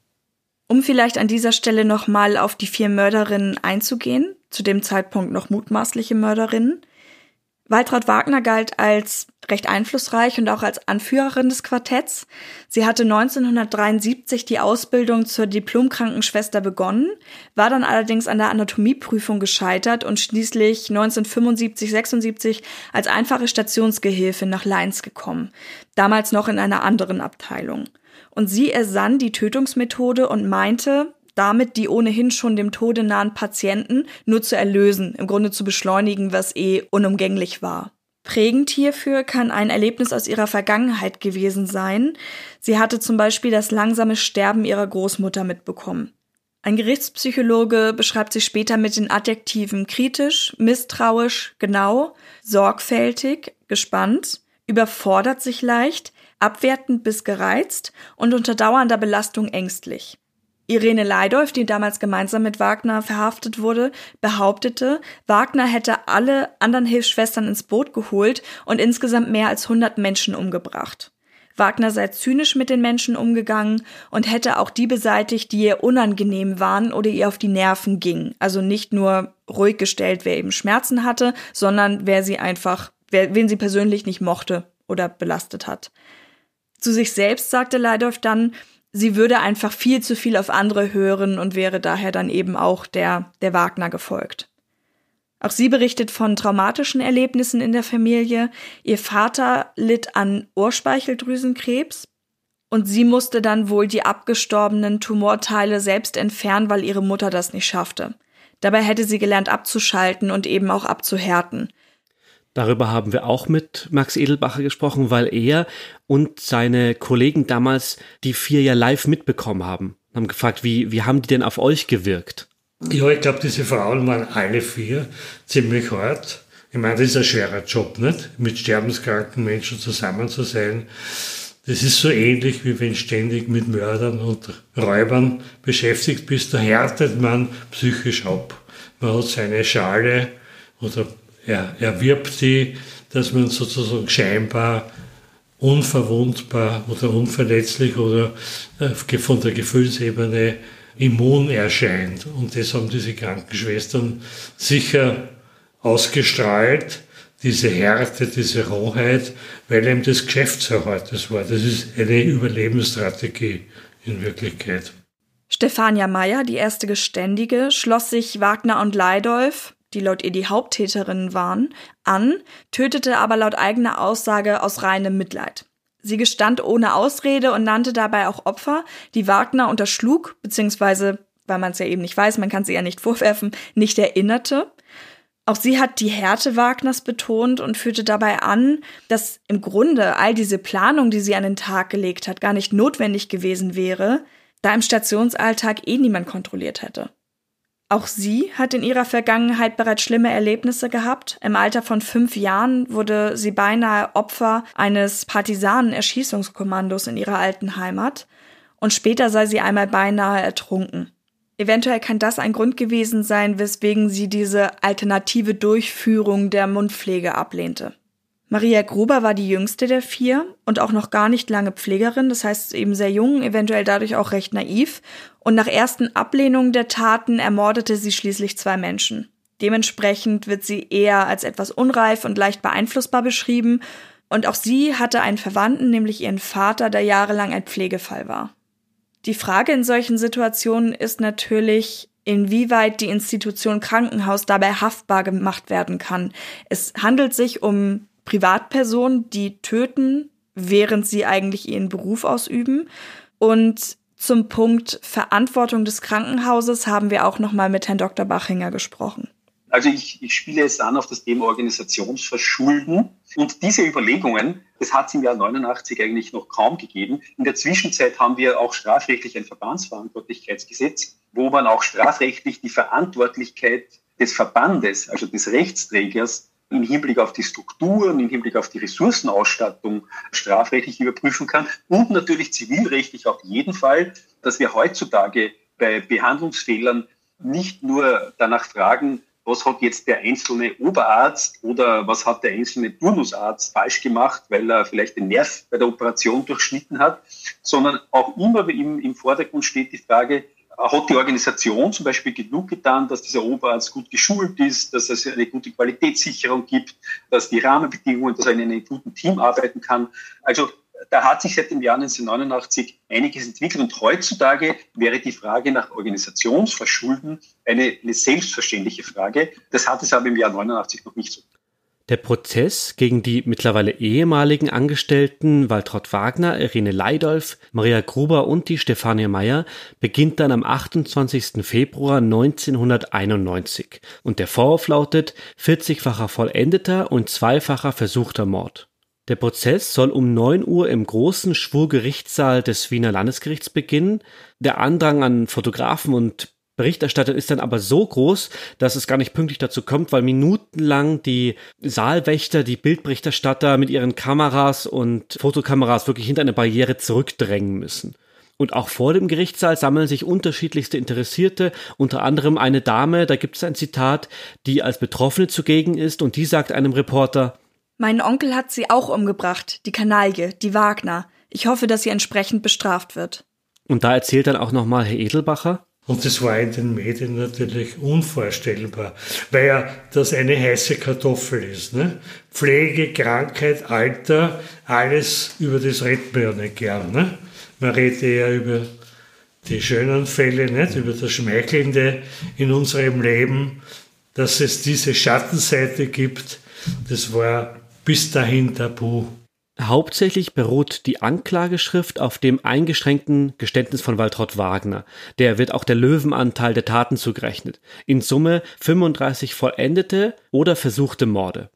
Um vielleicht an dieser Stelle nochmal auf die vier Mörderinnen einzugehen, zu dem Zeitpunkt noch mutmaßliche Mörderinnen. Waltraud Wagner galt als recht einflussreich und auch als Anführerin des Quartetts. Sie hatte neunzehnhundertdreiundsiebzig die Ausbildung zur Diplomkrankenschwester begonnen, war dann allerdings an der Anatomieprüfung gescheitert und schließlich neunzehnhundertfünfundsiebzig sechsundsiebzig als einfache Stationsgehilfin nach Leins gekommen, damals noch in einer anderen Abteilung. Und sie ersann die Tötungsmethode und meinte, damit die ohnehin schon dem Tode nahen Patienten nur zu erlösen, im Grunde zu beschleunigen, was eh unumgänglich war. Prägend hierfür kann ein Erlebnis aus ihrer Vergangenheit gewesen sein. Sie hatte zum Beispiel das langsame Sterben ihrer Großmutter mitbekommen. Ein Gerichtspsychologe beschreibt sie später mit den Adjektiven kritisch, misstrauisch, genau, sorgfältig, gespannt, überfordert sich leicht, abwertend bis gereizt und unter dauernder Belastung ängstlich. Irene Leidolf, die damals gemeinsam mit Wagner verhaftet wurde, behauptete, Wagner hätte alle anderen Hilfsschwestern ins Boot geholt und insgesamt mehr als hundert Menschen umgebracht. Wagner sei zynisch mit den Menschen umgegangen und hätte auch die beseitigt, die ihr unangenehm waren oder ihr auf die Nerven gingen. Also nicht nur ruhig gestellt, wer eben Schmerzen hatte, sondern wer sie einfach, wer, wen sie persönlich nicht mochte oder belastet hat. Zu sich selbst sagte Leidolf dann, sie würde einfach viel zu viel auf andere hören und wäre daher dann eben auch der, der Wagner gefolgt. Auch sie berichtet von traumatischen Erlebnissen in der Familie. Ihr Vater litt an Ohrspeicheldrüsenkrebs und sie musste dann wohl die abgestorbenen Tumorteile selbst entfernen, weil ihre Mutter das nicht schaffte. Dabei hätte sie gelernt abzuschalten und eben auch abzuhärten. Darüber haben wir auch mit Max Edelbacher gesprochen, weil er und seine Kollegen damals die vier ja live mitbekommen haben. Haben gefragt, wie, wie haben die denn auf euch gewirkt? Ja, ich glaube, diese Frauen waren alle vier ziemlich hart. Ich meine, das ist ein schwerer Job, nicht? Mit sterbenskranken Menschen zusammen zu sein. Das ist so ähnlich, wie wenn ständig mit Mördern und Räubern beschäftigt bist. Da härtet man psychisch ab. Man hat seine Schale oder er erwirbt die, dass man sozusagen scheinbar unverwundbar oder unverletzlich oder von der Gefühlsebene immun erscheint. Und das haben diese Krankenschwestern sicher ausgestrahlt, diese Härte, diese Rohheit, weil eben das Geschäft so hart war. Das ist eine Überlebensstrategie in Wirklichkeit. Stefania Meyer, die erste Geständige, schloss sich Wagner und Leidolf, die laut ihr die Haupttäterinnen waren, an, tötete aber laut eigener Aussage aus reinem Mitleid. Sie gestand ohne Ausrede und nannte dabei auch Opfer, die Wagner unterschlug, beziehungsweise, weil man es ja eben nicht weiß, man kann sie ja nicht vorwerfen, nicht erinnerte. Auch sie hat die Härte Wagners betont und führte dabei an, dass im Grunde all diese Planung, die sie an den Tag gelegt hat, gar nicht notwendig gewesen wäre, da im Stationsalltag eh niemand kontrolliert hätte. Auch sie hat in ihrer Vergangenheit bereits schlimme Erlebnisse gehabt. Im Alter von fünf Jahren wurde sie beinahe Opfer eines Partisanen-Erschießungskommandos in ihrer alten Heimat. Und später sei sie einmal beinahe ertrunken. Eventuell kann das ein Grund gewesen sein, weswegen sie diese alternative Durchführung der Mundpflege ablehnte. Maria Gruber war die jüngste der vier und auch noch gar nicht lange Pflegerin, das heißt eben sehr jung, eventuell dadurch auch recht naiv. Und nach ersten Ablehnungen der Taten ermordete sie schließlich zwei Menschen. Dementsprechend wird sie eher als etwas unreif und leicht beeinflussbar beschrieben. Und auch sie hatte einen Verwandten, nämlich ihren Vater, der jahrelang ein Pflegefall war. Die Frage in solchen Situationen ist natürlich, inwieweit die Institution Krankenhaus dabei haftbar gemacht werden kann. Es handelt sich um Privatpersonen, die töten, während sie eigentlich ihren Beruf ausüben. Und zum Punkt Verantwortung des Krankenhauses haben wir auch nochmal mit Herrn Doktor Bachinger gesprochen. Also ich, ich spiele jetzt an auf das Thema Organisationsverschulden. Und diese Überlegungen, das hat es im Jahr neunundachtzig eigentlich noch kaum gegeben. In der Zwischenzeit haben wir auch strafrechtlich ein Verbandsverantwortlichkeitsgesetz, wo man auch strafrechtlich die Verantwortlichkeit des Verbandes, also des Rechtsträgers, im Hinblick auf die Strukturen, im Hinblick auf die Ressourcenausstattung strafrechtlich überprüfen kann und natürlich zivilrechtlich auf jeden Fall, dass wir heutzutage bei Behandlungsfehlern nicht nur danach fragen, was hat jetzt der einzelne Oberarzt oder was hat der einzelne Turnusarzt falsch gemacht, weil er vielleicht den Nerv bei der Operation durchschnitten hat, sondern auch immer im, im Vordergrund steht die Frage, hat die Organisation zum Beispiel genug getan, dass dieser Oberarzt gut geschult ist, dass es eine gute Qualitätssicherung gibt, dass die Rahmenbedingungen, dass er in einem guten Team arbeiten kann. Also da hat sich seit dem Jahr neunzehnhundertneunundachtzig einiges entwickelt und heutzutage wäre die Frage nach Organisationsverschulden eine, eine selbstverständliche Frage. Das hat es aber im Jahr neunundachtzig noch nicht so. Der Prozess gegen die mittlerweile ehemaligen Angestellten Waltraud Wagner, Irene Leidolf, Maria Gruber und die Stefanie Meyer beginnt dann am achtundzwanzigsten Februar neunzehnhunderteinundneunzig. Und der Vorwurf lautet vierzigfacher vollendeter und zweifacher versuchter Mord. Der Prozess soll um neun Uhr im großen Schwurgerichtssaal des Wiener Landesgerichts beginnen. Der Andrang an Fotografen und Berichterstatter ist dann aber so groß, dass es gar nicht pünktlich dazu kommt, weil minutenlang die Saalwächter, die Bildberichterstatter mit ihren Kameras und Fotokameras wirklich hinter eine Barriere zurückdrängen müssen. Und auch vor dem Gerichtssaal sammeln sich unterschiedlichste Interessierte, unter anderem eine Dame, da gibt es ein Zitat, die als Betroffene zugegen ist und die sagt einem Reporter: Mein Onkel hat sie auch umgebracht, die Kanaille, die Wagner. Ich hoffe, dass sie entsprechend bestraft wird. Und da erzählt dann auch nochmal Herr Edelbacher: Und das war in den Medien natürlich unvorstellbar, weil ja das eine heiße Kartoffel ist. Ne? Pflege, Krankheit, Alter, alles, über das redet man ja nicht gern. Ne? Man redet eher über die schönen Fälle, nicht? Über das Schmeichelnde in unserem Leben, dass es diese Schattenseite gibt. Das war bis dahin tabu. Hauptsächlich beruht die Anklageschrift auf dem eingeschränkten Geständnis von Waltraud Wagner. Der wird auch der Löwenanteil der Taten zugerechnet. In Summe fünfunddreißig vollendete oder versuchte Morde.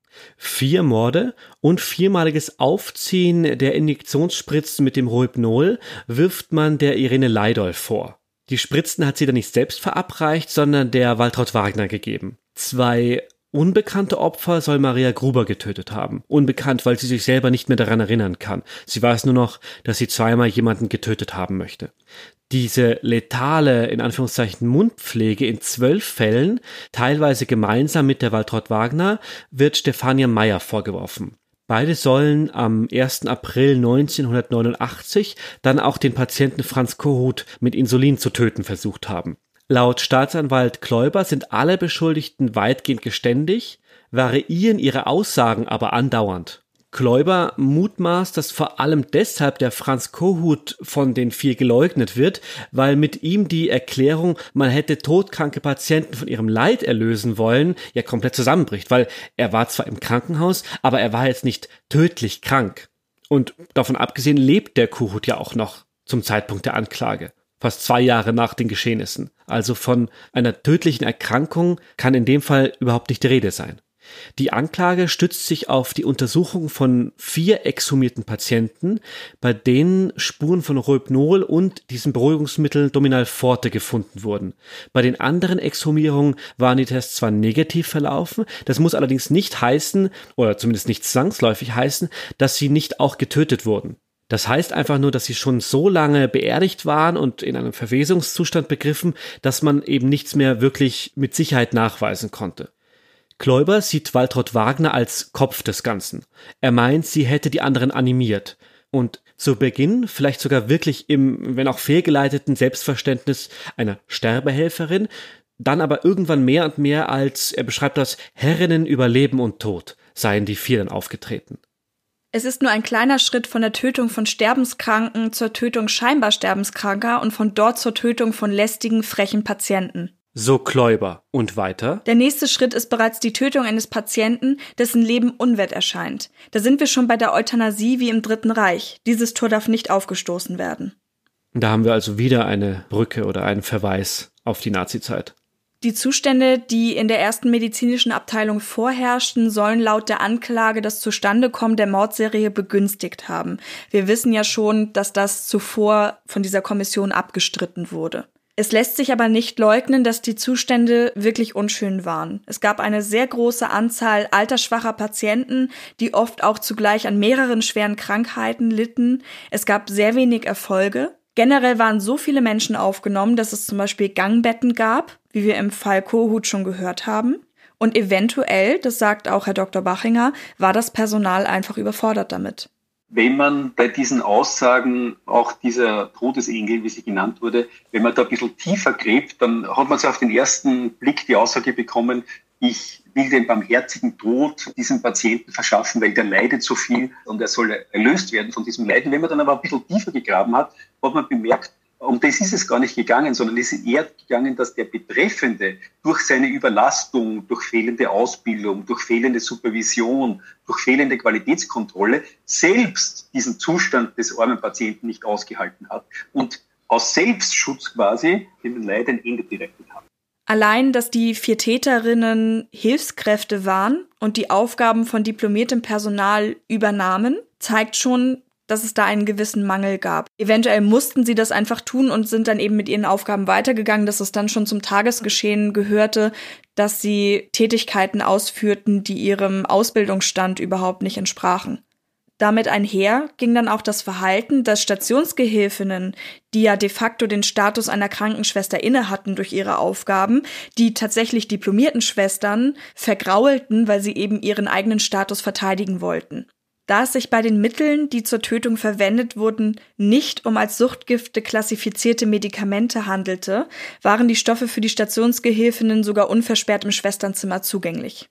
Vier Morde und viermaliges Aufziehen der Injektionsspritzen mit dem Rohypnol wirft man der Irene Leidolf vor. Die Spritzen hat sie dann nicht selbst verabreicht, sondern der Waltraud Wagner gegeben. Zwei unbekannte Opfer soll Maria Gruber getötet haben. Unbekannt, weil sie sich selber nicht mehr daran erinnern kann. Sie weiß nur noch, dass sie zweimal jemanden getötet haben möchte. Diese letale, in Anführungszeichen, Mundpflege in zwölf Fällen, teilweise gemeinsam mit der Waltraud Wagner, wird Stefanie Meyer vorgeworfen. Beide sollen am ersten April neunzehnhundertneunundachtzig dann auch den Patienten Franz Kohut mit Insulin zu töten versucht haben. Laut Staatsanwalt Kläuber sind alle Beschuldigten weitgehend geständig, variieren ihre Aussagen aber andauernd. Kläuber mutmaßt, dass vor allem deshalb der Franz Kohut von den vier geleugnet wird, weil mit ihm die Erklärung, man hätte todkranke Patienten von ihrem Leid erlösen wollen, ja komplett zusammenbricht, weil er war zwar im Krankenhaus, aber er war jetzt nicht tödlich krank. Und davon abgesehen lebt der Kohut ja auch noch zum Zeitpunkt der Anklage. Fast zwei Jahre nach den Geschehnissen. Also von einer tödlichen Erkrankung kann in dem Fall überhaupt nicht die Rede sein. Die Anklage stützt sich auf die Untersuchung von vier exhumierten Patienten, bei denen Spuren von Rohypnol und diesem Beruhigungsmittel Dominal Forte gefunden wurden. Bei den anderen Exhumierungen waren die Tests zwar negativ verlaufen, das muss allerdings nicht heißen, oder zumindest nicht zwangsläufig heißen, dass sie nicht auch getötet wurden. Das heißt einfach nur, dass sie schon so lange beerdigt waren und in einem Verwesungszustand begriffen, dass man eben nichts mehr wirklich mit Sicherheit nachweisen konnte. Kläuber sieht Waltraud Wagner als Kopf des Ganzen. Er meint, sie hätte die anderen animiert. Und zu Beginn vielleicht sogar wirklich im, wenn auch fehlgeleiteten Selbstverständnis einer Sterbehelferin, dann aber irgendwann mehr und mehr als, er beschreibt das, Herrinnen über Leben und Tod, seien die vier dann aufgetreten. Es ist nur ein kleiner Schritt von der Tötung von Sterbenskranken zur Tötung scheinbar Sterbenskranker und von dort zur Tötung von lästigen, frechen Patienten. So Kläuber. Und weiter? Der nächste Schritt ist bereits die Tötung eines Patienten, dessen Leben unwert erscheint. Da sind wir schon bei der Euthanasie wie im Dritten Reich. Dieses Tor darf nicht aufgestoßen werden. Da haben wir also wieder eine Brücke oder einen Verweis auf die Nazizeit. Die Zustände, die in der ersten medizinischen Abteilung vorherrschten, sollen laut der Anklage das Zustandekommen der Mordserie begünstigt haben. Wir wissen ja schon, dass das zuvor von dieser Kommission abgestritten wurde. Es lässt sich aber nicht leugnen, dass die Zustände wirklich unschön waren. Es gab eine sehr große Anzahl altersschwacher Patienten, die oft auch zugleich an mehreren schweren Krankheiten litten. Es gab sehr wenig Erfolge. Generell waren so viele Menschen aufgenommen, dass es zum Beispiel Gangbetten gab, wie wir im Fall Kohut schon gehört haben. Und eventuell, das sagt auch Herr Doktor Bachinger, war das Personal einfach überfordert damit. Wenn man bei diesen Aussagen, auch dieser Todesengel, wie sie genannt wurde, wenn man da ein bisschen tiefer gräbt, dann hat man so auf den ersten Blick die Aussage bekommen, ich will den barmherzigen Tod diesem Patienten verschaffen, weil der leidet so viel und er soll erlöst werden von diesem Leiden. Wenn man dann aber ein bisschen tiefer gegraben hat, hat man bemerkt, Um das ist es gar nicht gegangen, sondern es ist eher gegangen, dass der Betreffende durch seine Überlastung, durch fehlende Ausbildung, durch fehlende Supervision, durch fehlende Qualitätskontrolle selbst diesen Zustand des armen Patienten nicht ausgehalten hat und aus Selbstschutz quasi dem Leid ein Ende bereitet hat. Allein, dass die vier Täterinnen Hilfskräfte waren und die Aufgaben von diplomiertem Personal übernahmen, zeigt schon, dass es da einen gewissen Mangel gab. Eventuell mussten sie das einfach tun und sind dann eben mit ihren Aufgaben weitergegangen, dass es dann schon zum Tagesgeschehen gehörte, dass sie Tätigkeiten ausführten, die ihrem Ausbildungsstand überhaupt nicht entsprachen. Damit einher ging dann auch das Verhalten, dass Stationsgehilfinnen, die ja de facto den Status einer Krankenschwester inne hatten durch ihre Aufgaben, die tatsächlich diplomierten Schwestern vergraulten, weil sie eben ihren eigenen Status verteidigen wollten. Da es sich bei den Mitteln, die zur Tötung verwendet wurden, nicht um als Suchtgifte klassifizierte Medikamente handelte, waren die Stoffe für die Stationsgehilfinnen sogar unversperrt im Schwesternzimmer zugänglich.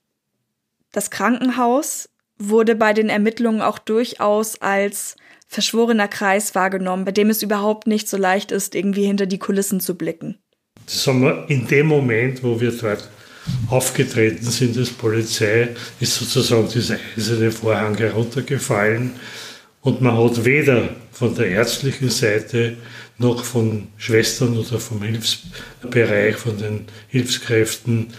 Das Krankenhaus wurde bei den Ermittlungen auch durchaus als verschworener Kreis wahrgenommen, bei dem es überhaupt nicht so leicht ist, irgendwie hinter die Kulissen zu blicken. Das haben wir in dem Moment, wo wir dort aufgetreten sind als Polizei, ist sozusagen dieser eiserne Vorhang heruntergefallen und man hat weder von der ärztlichen Seite noch von Schwestern oder vom Hilfsbereich, von den Hilfskräften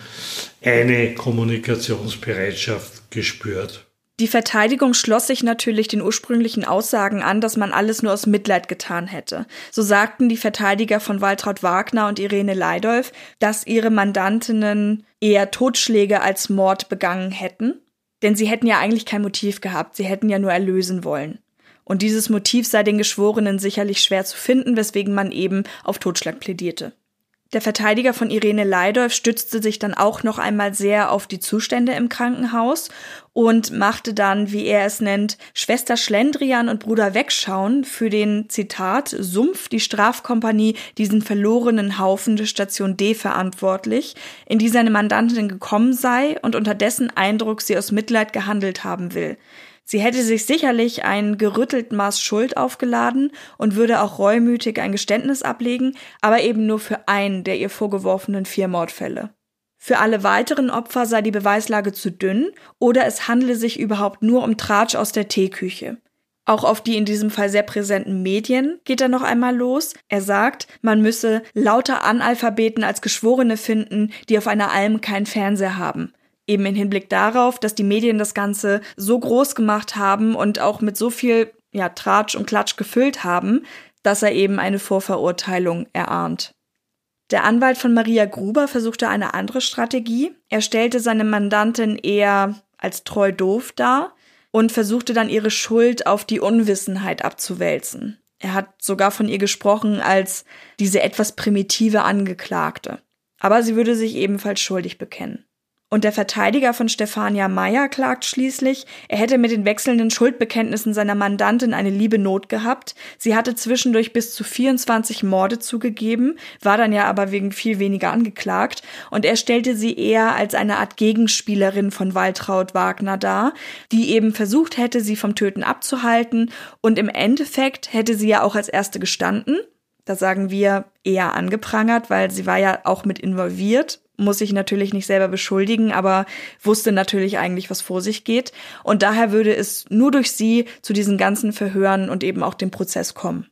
eine Kommunikationsbereitschaft gespürt. Die Verteidigung schloss sich natürlich den ursprünglichen Aussagen an, dass man alles nur aus Mitleid getan hätte. So sagten die Verteidiger von Waltraud Wagner und Irene Leidolf, dass ihre Mandantinnen eher Totschläge als Mord begangen hätten, denn sie hätten ja eigentlich kein Motiv gehabt, sie hätten ja nur erlösen wollen. Und dieses Motiv sei den Geschworenen sicherlich schwer zu finden, weswegen man eben auf Totschlag plädierte. Der Verteidiger von Irene Leidolf stützte sich dann auch noch einmal sehr auf die Zustände im Krankenhaus und machte dann, wie er es nennt, Schwester Schlendrian und Bruder Wegschauen für den, Zitat, Sumpf, die Strafkompanie, diesen verlorenen Haufen der Station D verantwortlich, in die seine Mandantin gekommen sei und unter dessen Eindruck sie aus Mitleid gehandelt haben will. Sie hätte sich sicherlich ein gerüttelt Maß Schuld aufgeladen und würde auch reumütig ein Geständnis ablegen, aber eben nur für einen der ihr vorgeworfenen vier Mordfälle. Für alle weiteren Opfer sei die Beweislage zu dünn oder es handle sich überhaupt nur um Tratsch aus der Teeküche. Auch auf die in diesem Fall sehr präsenten Medien geht er noch einmal los. Er sagt, man müsse lauter Analphabeten als Geschworene finden, die auf einer Alm keinen Fernseher haben. Eben im Hinblick darauf, dass die Medien das Ganze so groß gemacht haben und auch mit so viel ja, Tratsch und Klatsch gefüllt haben, dass er eben eine Vorverurteilung erahnt. Der Anwalt von Maria Gruber versuchte eine andere Strategie. Er stellte seine Mandantin eher als treu doof dar und versuchte dann ihre Schuld auf die Unwissenheit abzuwälzen. Er hat sogar von ihr gesprochen als diese etwas primitive Angeklagte. Aber sie würde sich ebenfalls schuldig bekennen. Und der Verteidiger von Stefania Meyer klagt schließlich, er hätte mit den wechselnden Schuldbekenntnissen seiner Mandantin eine liebe Not gehabt. Sie hatte zwischendurch bis zu vierundzwanzig Morde zugegeben, war dann ja aber wegen viel weniger angeklagt. Und er stellte sie eher als eine Art Gegenspielerin von Waltraud Wagner dar, die eben versucht hätte, sie vom Töten abzuhalten. Und im Endeffekt hätte sie ja auch als Erste gestanden. Da sagen wir eher angeprangert, weil sie war ja auch mit involviert. Muss sich natürlich nicht selber beschuldigen, aber wusste natürlich eigentlich, was vor sich geht. Und daher würde es nur durch sie zu diesen ganzen Verhören und eben auch dem Prozess kommen.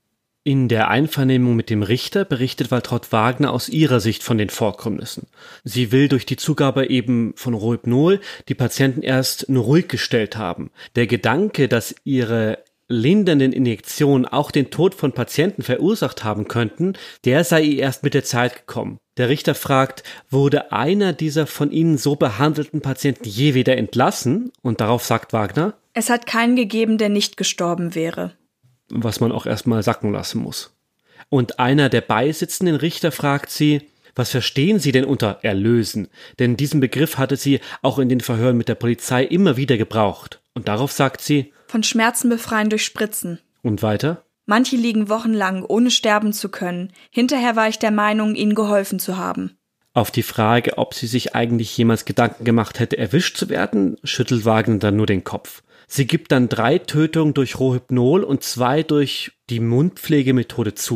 In der Einvernehmung mit dem Richter berichtet Waltraud Wagner aus ihrer Sicht von den Vorkommnissen. Sie will durch die Zugabe eben von Rohypnol die Patienten erst nur ruhig gestellt haben. Der Gedanke, dass ihre lindernden Injektionen auch den Tod von Patienten verursacht haben könnten, der sei ihr erst mit der Zeit gekommen. Der Richter fragt, wurde einer dieser von Ihnen so behandelten Patienten je wieder entlassen? Und darauf sagt Wagner, es hat keinen gegeben, der nicht gestorben wäre. Was man auch erstmal sacken lassen muss. Und einer der beisitzenden Richter fragt sie, was verstehen Sie denn unter erlösen? Denn diesen Begriff hatte sie auch in den Verhören mit der Polizei immer wieder gebraucht. Und darauf sagt sie, von Schmerzen befreien durch Spritzen. Und weiter? Manche liegen wochenlang, ohne sterben zu können. Hinterher war ich der Meinung, ihnen geholfen zu haben. Auf die Frage, ob sie sich eigentlich jemals Gedanken gemacht hätte, erwischt zu werden, schüttelt Wagner dann nur den Kopf. Sie gibt dann drei Tötungen durch Rohypnol und zwei durch die Mundpflegemethode zu.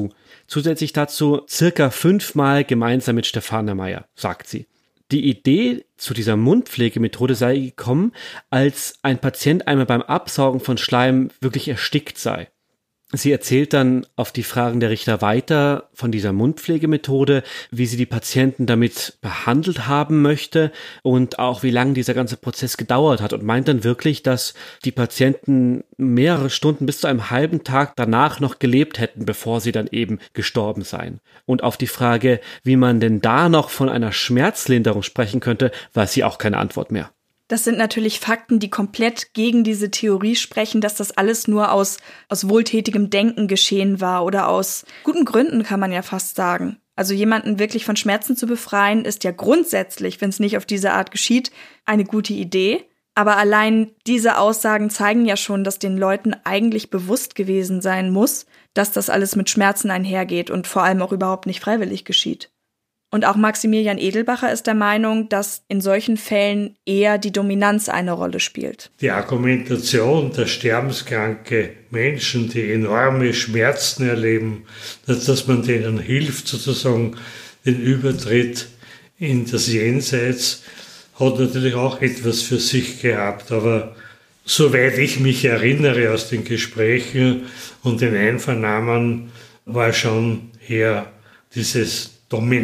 zusätzlich dazu circa fünfmal gemeinsam mit Stefania Meyer, sagt sie. Die Idee zu dieser Mundpflegemethode sei gekommen, als ein Patient einmal beim Absaugen von Schleim wirklich erstickt sei. Sie erzählt dann auf die Fragen der Richter weiter von dieser Mundpflegemethode, wie sie die Patienten damit behandelt haben möchte und auch wie lange dieser ganze Prozess gedauert hat und meint dann wirklich, dass die Patienten mehrere Stunden bis zu einem halben Tag danach noch gelebt hätten, bevor sie dann eben gestorben seien. Und auf die Frage, wie man denn da noch von einer Schmerzlinderung sprechen könnte, weiß sie auch keine Antwort mehr. Das sind natürlich Fakten, die komplett gegen diese Theorie sprechen, dass das alles nur aus, aus wohltätigem Denken geschehen war oder aus guten Gründen, kann man ja fast sagen. Also jemanden wirklich von Schmerzen zu befreien, ist ja grundsätzlich, wenn es nicht auf diese Art geschieht, eine gute Idee. Aber allein diese Aussagen zeigen ja schon, dass den Leuten eigentlich bewusst gewesen sein muss, dass das alles mit Schmerzen einhergeht und vor allem auch überhaupt nicht freiwillig geschieht. Und auch Maximilian Edelbacher ist der Meinung, dass in solchen Fällen eher die Dominanz eine Rolle spielt. Die Argumentation, dass sterbenskranke Menschen, die enorme Schmerzen erleben, dass, dass man denen hilft, sozusagen den Übertritt in das Jenseits, hat natürlich auch etwas für sich gehabt. Aber soweit ich mich erinnere aus den Gesprächen und den Einvernahmen, war schon eher dieses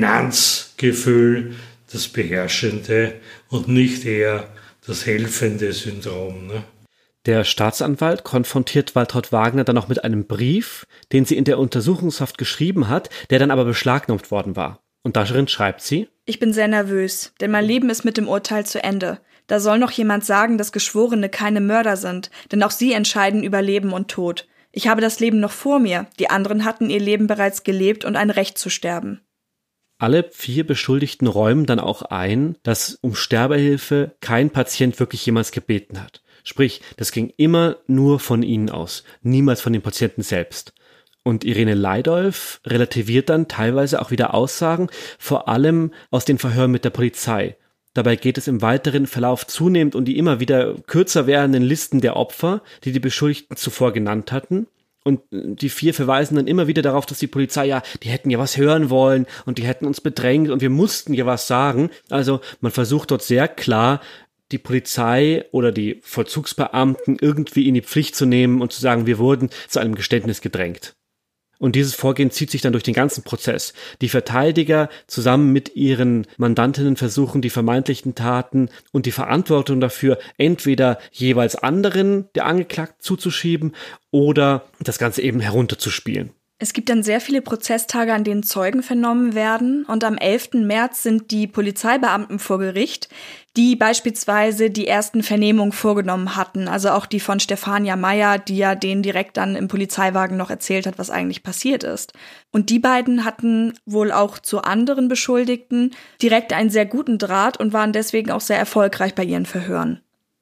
Dominanzgefühl das Beherrschende und nicht eher das helfende Syndrom. Ne? Der Staatsanwalt konfrontiert Waltraud Wagner dann noch mit einem Brief, den sie in der Untersuchungshaft geschrieben hat, der dann aber beschlagnahmt worden war. Und darin schreibt sie: Ich bin sehr nervös, denn mein Leben ist mit dem Urteil zu Ende. Da soll noch jemand sagen, dass Geschworene keine Mörder sind, denn auch sie entscheiden über Leben und Tod. Ich habe das Leben noch vor mir, die anderen hatten ihr Leben bereits gelebt und ein Recht zu sterben. Alle vier Beschuldigten räumen dann auch ein, dass um Sterbehilfe kein Patient wirklich jemals gebeten hat. Sprich, das ging immer nur von ihnen aus, niemals von den Patienten selbst. Und Irene Leidolf relativiert dann teilweise auch wieder Aussagen, vor allem aus den Verhören mit der Polizei. Dabei geht es im weiteren Verlauf zunehmend um die immer wieder kürzer werdenden Listen der Opfer, die die Beschuldigten zuvor genannt hatten. Und die vier verweisen dann immer wieder darauf, dass die Polizei ja, die hätten ja was hören wollen und die hätten uns bedrängt und wir mussten ja was sagen. Also man versucht dort sehr klar, die Polizei oder die Vollzugsbeamten irgendwie in die Pflicht zu nehmen und zu sagen, wir wurden zu einem Geständnis gedrängt. Und dieses Vorgehen zieht sich dann durch den ganzen Prozess. Die Verteidiger zusammen mit ihren Mandantinnen versuchen, die vermeintlichen Taten und die Verantwortung dafür entweder jeweils anderen, der Angeklagten, zuzuschieben oder das Ganze eben herunterzuspielen. Es gibt dann sehr viele Prozesstage, an denen Zeugen vernommen werden, und am elften März sind die Polizeibeamten vor Gericht, die beispielsweise die ersten Vernehmungen vorgenommen hatten, also auch die von Stefania Meyer, die ja denen direkt dann im Polizeiwagen noch erzählt hat, was eigentlich passiert ist. Und die beiden hatten wohl auch zu anderen Beschuldigten direkt einen sehr guten Draht und waren deswegen auch sehr erfolgreich bei ihren Verhören.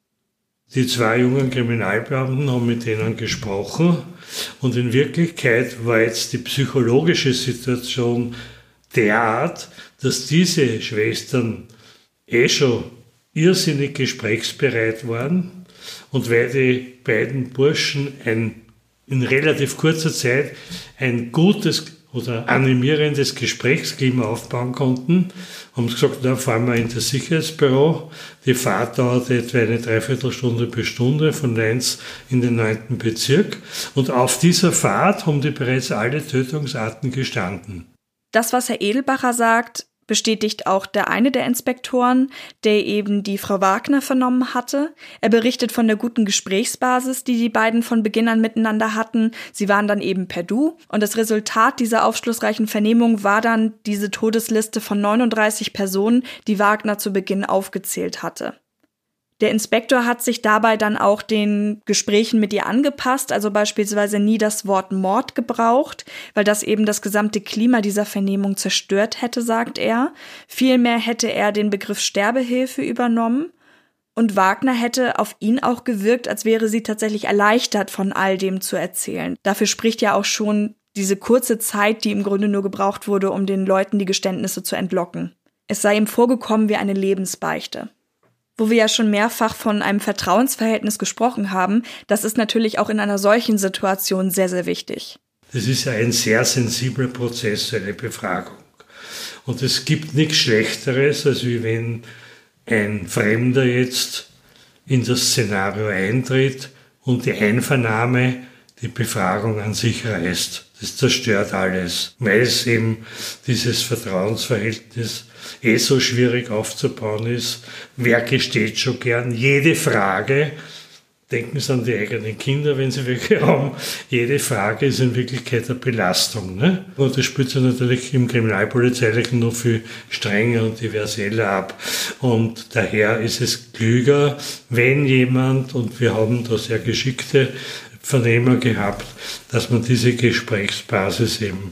Die zwei jungen Kriminalbeamten haben mit denen gesprochen und in Wirklichkeit war jetzt die psychologische Situation derart, dass diese Schwestern eh schon irrsinnig gesprächsbereit waren, und weil die beiden Burschen ein, in relativ kurzer Zeit ein gutes oder animierendes Gesprächsklima aufbauen konnten, haben sie gesagt, da fahren wir in das Sicherheitsbüro. Die Fahrt dauerte etwa eine Dreiviertelstunde bis Stunde von Linz in den neunten Bezirk. Und auf dieser Fahrt haben die bereits alle Tötungsarten gestanden. Das, was Herr Edelbacher sagt, bestätigt auch der eine der Inspektoren, der eben die Frau Wagner vernommen hatte. Er berichtet von der guten Gesprächsbasis, die die beiden von Beginn an miteinander hatten. Sie waren dann eben per Du. Und das Resultat dieser aufschlussreichen Vernehmung war dann diese Todesliste von neununddreißig Personen, die Wagner zu Beginn aufgezählt hatte. Der Inspektor hat sich dabei dann auch den Gesprächen mit ihr angepasst, also beispielsweise nie das Wort Mord gebraucht, weil das eben das gesamte Klima dieser Vernehmung zerstört hätte, sagt er. Vielmehr hätte er den Begriff Sterbehilfe übernommen, und Wagner hätte auf ihn auch gewirkt, als wäre sie tatsächlich erleichtert, von all dem zu erzählen. Dafür spricht ja auch schon diese kurze Zeit, die im Grunde nur gebraucht wurde, um den Leuten die Geständnisse zu entlocken. Es sei ihm vorgekommen wie eine Lebensbeichte. Wo wir ja schon mehrfach von einem Vertrauensverhältnis gesprochen haben, das ist natürlich auch in einer solchen Situation sehr, sehr wichtig. Das ist ja ein sehr sensibler Prozess, eine Befragung. Und es gibt nichts Schlechteres, als wie wenn ein Fremder jetzt in das Szenario eintritt und die Einvernahme die Befragung an sich reißt. Das zerstört alles, weil es eben dieses Vertrauensverhältnis eh so schwierig aufzubauen ist. Wer gesteht schon gern? Jede Frage, denken Sie an die eigenen Kinder, wenn Sie welche haben, jede Frage ist in Wirklichkeit eine Belastung. Ne? Und das spielt sich natürlich im Kriminalpolizeilichen noch viel strenger und diverseller ab. Und daher ist es klüger, wenn jemand, und wir haben da sehr geschickte Vernehmer gehabt, dass man diese Gesprächsbasis eben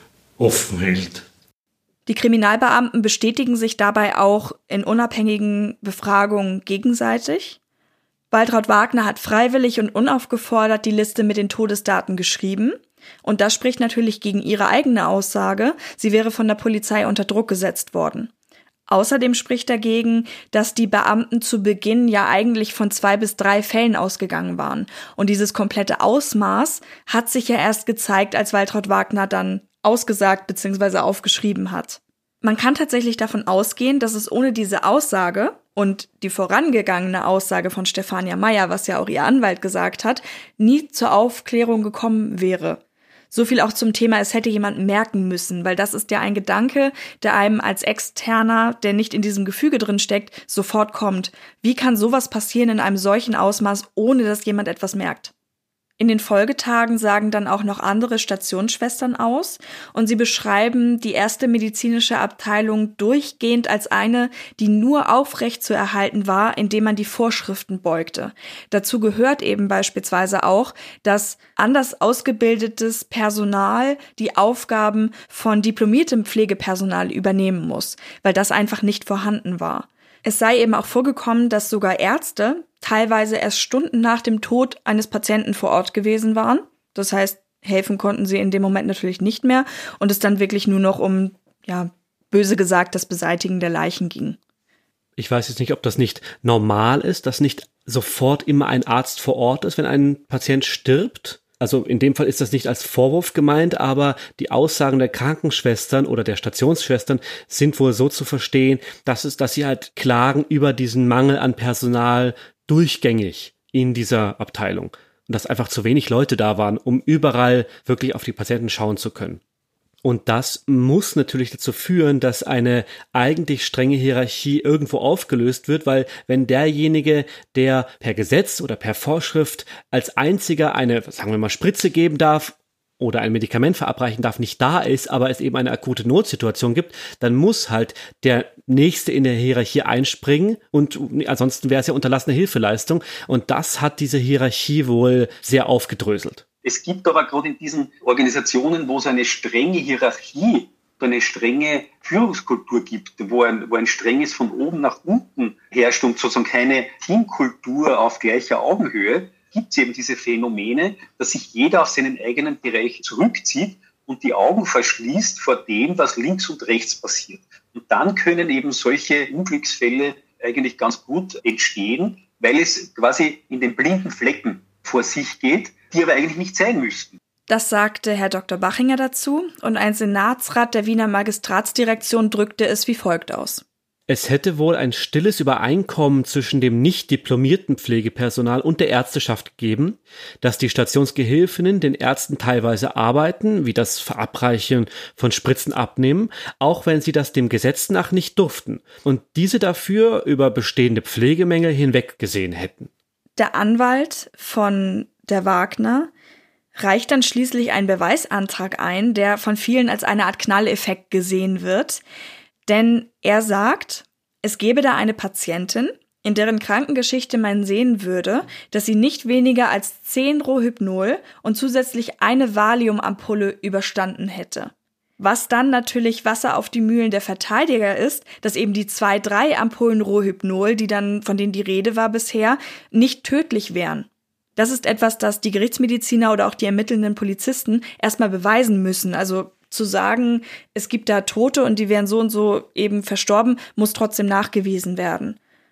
offen hält. Die Kriminalbeamten bestätigen sich dabei auch in unabhängigen Befragungen gegenseitig. Waltraud Wagner hat freiwillig und unaufgefordert die Liste mit den Todesdaten geschrieben. Und das spricht natürlich gegen ihre eigene Aussage, sie wäre von der Polizei unter Druck gesetzt worden. Außerdem spricht dagegen, dass die Beamten zu Beginn ja eigentlich von zwei bis drei Fällen ausgegangen waren. Und dieses komplette Ausmaß hat sich ja erst gezeigt, als Waltraud Wagner dann ausgesagt bzw. aufgeschrieben hat. Man kann tatsächlich davon ausgehen, dass es ohne diese Aussage und die vorangegangene Aussage von Stefania Meyer, was ja auch ihr Anwalt gesagt hat, nie zur Aufklärung gekommen wäre. So viel auch zum Thema, es hätte jemand merken müssen, weil das ist ja ein Gedanke, der einem als Externer, der nicht in diesem Gefüge drin steckt, sofort kommt. Wie kann sowas passieren in einem solchen Ausmaß, ohne dass jemand etwas merkt? In den Folgetagen sagen dann auch noch andere Stationsschwestern aus und sie beschreiben die erste medizinische Abteilung durchgehend als eine, die nur aufrecht zu erhalten war, indem man die Vorschriften beugte. Dazu gehört eben beispielsweise auch, dass anders ausgebildetes Personal die Aufgaben von diplomiertem Pflegepersonal übernehmen muss, weil das einfach nicht vorhanden war. Es sei eben auch vorgekommen, dass sogar Ärzte teilweise erst Stunden nach dem Tod eines Patienten vor Ort gewesen waren. Das heißt, helfen konnten sie in dem Moment natürlich nicht mehr und es dann wirklich nur noch um, ja, böse gesagt, das Beseitigen der Leichen ging. Ich weiß jetzt nicht, ob das nicht normal ist, dass nicht sofort immer ein Arzt vor Ort ist, wenn ein Patient stirbt. Also in dem Fall ist das nicht als Vorwurf gemeint, aber die Aussagen der Krankenschwestern oder der Stationsschwestern sind wohl so zu verstehen, dass es, dass sie halt klagen über diesen Mangel an Personal durchgängig in dieser Abteilung und dass einfach zu wenig Leute da waren, um überall wirklich auf die Patienten schauen zu können. Und das muss natürlich dazu führen, dass eine eigentlich strenge Hierarchie irgendwo aufgelöst wird, weil wenn derjenige, der per Gesetz oder per Vorschrift als einziger eine, sagen wir mal, Spritze geben darf oder ein Medikament verabreichen darf, nicht da ist, aber es eben eine akute Notsituation gibt, dann muss halt der Nächste in der Hierarchie einspringen und ansonsten wäre es ja unterlassene Hilfeleistung und das hat diese Hierarchie wohl sehr aufgedröselt. Es gibt aber gerade in diesen Organisationen, wo es eine strenge Hierarchie, eine strenge Führungskultur gibt, wo ein, wo ein strenges von oben nach unten herrscht und sozusagen keine Teamkultur auf gleicher Augenhöhe, gibt es eben diese Phänomene, dass sich jeder auf seinen eigenen Bereich zurückzieht und die Augen verschließt vor dem, was links und rechts passiert. Und dann können eben solche Unglücksfälle eigentlich ganz gut entstehen, weil es quasi in den blinden Flecken vor sich geht, die aber eigentlich nicht sein müssten. Das sagte Herr Doktor Bachinger dazu und ein Senatsrat der Wiener Magistratsdirektion drückte es wie folgt aus. Es hätte wohl ein stilles Übereinkommen zwischen dem nicht diplomierten Pflegepersonal und der Ärzteschaft gegeben, dass die Stationsgehilfinnen den Ärzten teilweise arbeiten, wie das Verabreichen von Spritzen abnehmen, auch wenn sie das dem Gesetz nach nicht durften und diese dafür über bestehende Pflegemängel hinweggesehen hätten. Der Anwalt von der Wagner reicht dann schließlich einen Beweisantrag ein, der von vielen als eine Art Knalleffekt gesehen wird. Denn er sagt, es gebe da eine Patientin, in deren Krankengeschichte man sehen würde, dass sie nicht weniger als zehn Rohypnol und zusätzlich eine Valium-Ampulle überstanden hätte. Was dann natürlich Wasser auf die Mühlen der Verteidiger ist, dass eben die zwei, drei Ampullen Rohypnol, die dann, von denen die Rede war bisher, nicht tödlich wären. Das ist etwas, das die Gerichtsmediziner oder auch die ermittelnden Polizisten erstmal beweisen müssen. Also zu sagen, es gibt da Tote und die wären so und so eben verstorben, muss trotzdem nachgewiesen werden.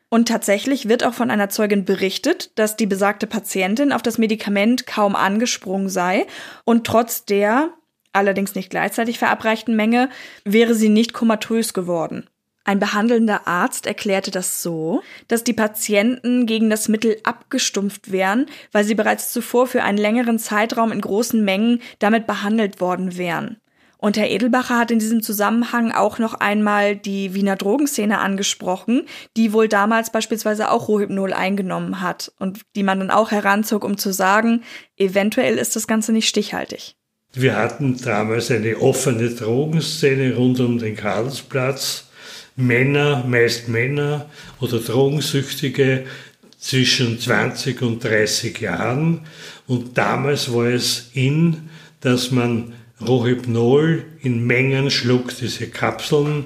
Und tatsächlich wird auch von einer Zeugin berichtet, dass die besagte Patientin auf das Medikament kaum angesprungen sei und trotz der, allerdings nicht gleichzeitig verabreichten Menge, wäre sie nicht komatös geworden. Ein behandelnder Arzt erklärte das so, dass die Patienten gegen das Mittel abgestumpft wären, weil sie bereits zuvor für einen längeren Zeitraum in großen Mengen damit behandelt worden wären. Und Herr Edelbacher hat in diesem Zusammenhang auch noch einmal die Wiener Drogenszene angesprochen, die wohl damals beispielsweise auch Rohypnol eingenommen hat und die man dann auch heranzog, um zu sagen, eventuell ist das Ganze nicht stichhaltig. Wir hatten damals eine offene Drogenszene rund um den Karlsplatz. Männer, meist Männer oder Drogensüchtige zwischen zwanzig und dreißig Jahren. Und damals war es in, dass man Rohypnol in Mengen schluckt, diese Kapseln,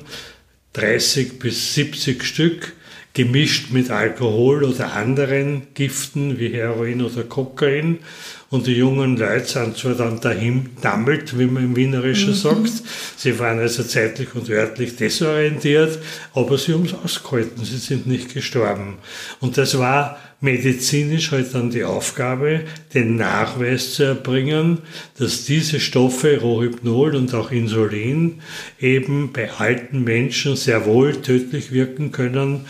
dreißig bis siebzig Stück, gemischt mit Alkohol oder anderen Giften wie Heroin oder Kokain. Und die jungen Leute sind zwar dann dahin dammelt, wie man im Wienerischen mhm. sagt. Sie waren also zeitlich und örtlich desorientiert, aber sie haben es ausgehalten, sie sind nicht gestorben. Und das war medizinisch halt dann die Aufgabe, den Nachweis zu erbringen, dass diese Stoffe, Rohypnol und auch Insulin, eben bei alten Menschen sehr wohl tödlich wirken können.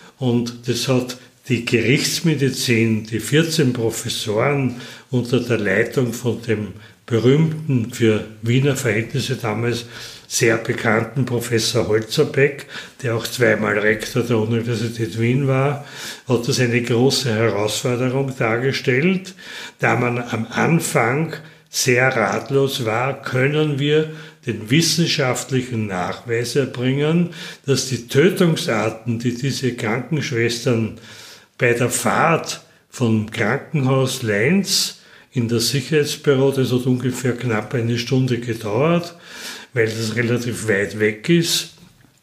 Und das hat die Gerichtsmedizin, die vierzehn Professoren unter der Leitung von dem berühmten, für Wiener Verhältnisse damals sehr bekannten Professor Holzerbeck, der auch zweimal Rektor der Universität Wien war, hat das eine große Herausforderung dargestellt, da man am Anfang sehr ratlos war, können wir den wissenschaftlichen Nachweis erbringen, dass die Tötungsarten, die diese Krankenschwestern bei der Fahrt vom Krankenhaus Leins in das Sicherheitsbüro, das hat ungefähr knapp eine Stunde gedauert, weil das relativ weit weg ist,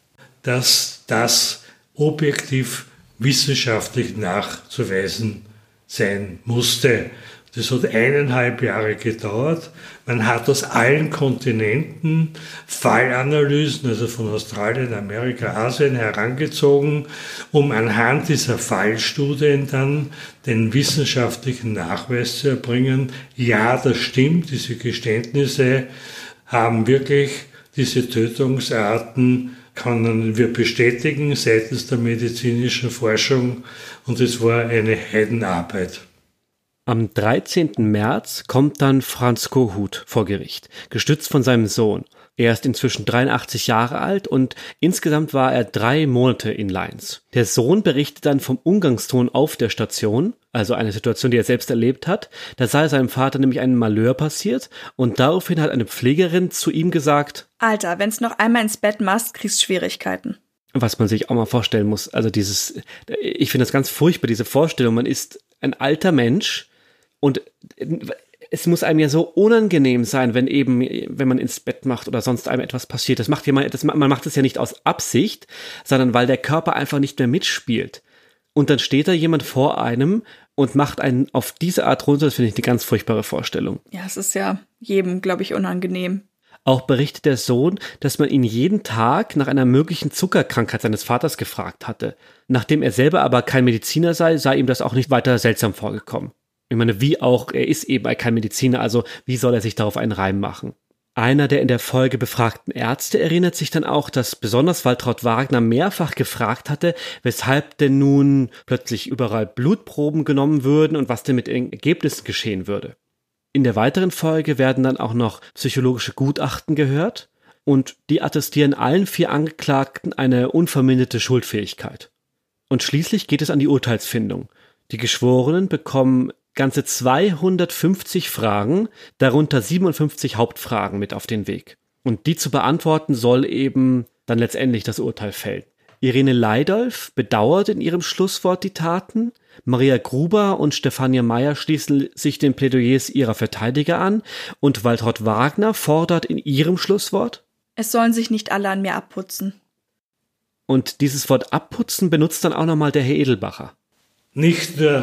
dass das objektiv wissenschaftlich nachzuweisen sein musste. Das hat eineinhalb Jahre gedauert. Man hat aus allen Kontinenten Fallanalysen, also von Australien, Amerika, Asien herangezogen, um anhand dieser Fallstudien dann den wissenschaftlichen Nachweis zu erbringen. Ja, das stimmt, diese Geständnisse haben wirklich diese Tötungsarten, können wir bestätigen seitens der medizinischen Forschung, und es war eine Heidenarbeit. Am dreizehnten März kommt dann Franz Kohut vor Gericht, gestützt von seinem Sohn. Er ist inzwischen dreiundachtzig Jahre alt und insgesamt war er drei Monate in Leins. Der Sohn berichtet dann vom Umgangston auf der Station, also eine Situation, die er selbst erlebt hat. Da sei seinem Vater nämlich ein Malheur passiert und daraufhin hat eine Pflegerin zu ihm gesagt: Alter, wenn's noch einmal ins Bett machst, kriegst Schwierigkeiten. Was man sich auch mal vorstellen muss. Also dieses, ich finde das ganz furchtbar, diese Vorstellung, man ist ein alter Mensch, und es muss einem ja so unangenehm sein, wenn eben, wenn man ins Bett macht oder sonst einem etwas passiert. Das macht ja man, das, man macht es ja nicht aus Absicht, sondern weil der Körper einfach nicht mehr mitspielt. Und dann steht da jemand vor einem und macht einen auf diese Art runter. Das finde ich eine ganz furchtbare Vorstellung. Ja, es ist ja jedem, glaube ich, unangenehm. Auch berichtet der Sohn, dass man ihn jeden Tag nach einer möglichen Zuckerkrankheit seines Vaters gefragt hatte. Nachdem er selber aber kein Mediziner sei, sei ihm das auch nicht weiter seltsam vorgekommen. Ich meine, wie auch, er ist eben kein Mediziner, also wie soll er sich darauf einen Reim machen? Einer der in der Folge befragten Ärzte erinnert sich dann auch, dass besonders Waltraud Wagner mehrfach gefragt hatte, weshalb denn nun plötzlich überall Blutproben genommen würden und was denn mit den Ergebnissen geschehen würde. In der weiteren Folge werden dann auch noch psychologische Gutachten gehört und die attestieren allen vier Angeklagten eine unverminderte Schuldfähigkeit. Und schließlich geht es an die Urteilsfindung. Die Geschworenen bekommen ganze zweihundertfünfzig Fragen, darunter siebenundfünfzig Hauptfragen mit auf den Weg. Und die zu beantworten soll eben dann letztendlich das Urteil fällen. Irene Leidolf bedauert in ihrem Schlusswort die Taten. Maria Gruber und Stefania Meyer schließen sich den Plädoyers ihrer Verteidiger an. Und Waltraud Wagner fordert in ihrem Schlusswort: Es sollen sich nicht alle an mir abputzen. Und dieses Wort abputzen benutzt dann auch nochmal der Herr Edelbacher. Nicht nur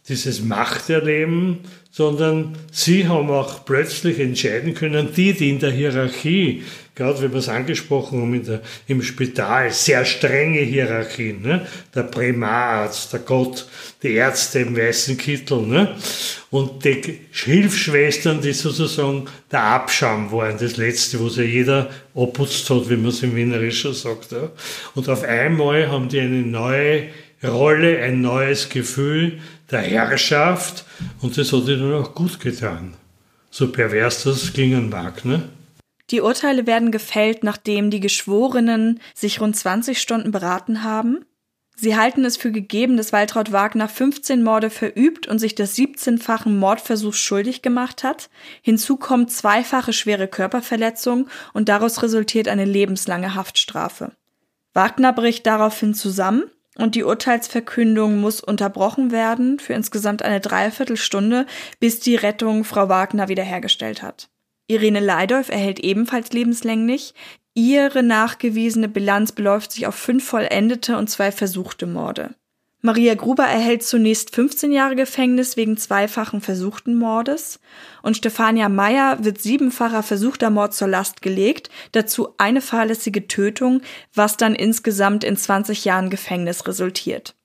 dieses Machterleben, sondern sie haben auch plötzlich entscheiden können, die, die in der Hierarchie, gerade wie wir es angesprochen haben, in der, im Spital, sehr strenge Hierarchien, ne? Der Primararzt, der Gott, die Ärzte im weißen Kittel, ne? Und die Hilfsschwestern, die sozusagen der Abschaum waren, das Letzte, was ja jeder abputzt hat, wie man es im Wienerischen sagt. Ja? Und auf einmal haben die eine neue Rolle, ein neues Gefühl der Herrschaft, und das hat ihnen auch gut getan. So pervers das klingen mag, ne? Die Urteile werden gefällt, nachdem die Geschworenen sich rund zwanzig Stunden beraten haben. Sie halten es für gegeben, dass Waltraud Wagner fünfzehn Morde verübt und sich des siebzehnfachen Mordversuchs schuldig gemacht hat. Hinzu kommt zweifache schwere Körperverletzung und daraus resultiert eine lebenslange Haftstrafe. Wagner bricht daraufhin zusammen und die Urteilsverkündung muss unterbrochen werden für insgesamt eine Dreiviertelstunde, bis die Rettung Frau Wagner wiederhergestellt hat. Irene Leidolf erhält ebenfalls lebenslänglich. Ihre nachgewiesene Bilanz beläuft sich auf fünf vollendete und zwei versuchte Morde. Maria Gruber erhält zunächst fünfzehn Jahre Gefängnis wegen zweifachen versuchten Mordes und Stefania Meyer wird siebenfacher versuchter Mord zur Last gelegt, dazu eine fahrlässige Tötung, was dann insgesamt in zwanzig Jahren Gefängnis resultiert.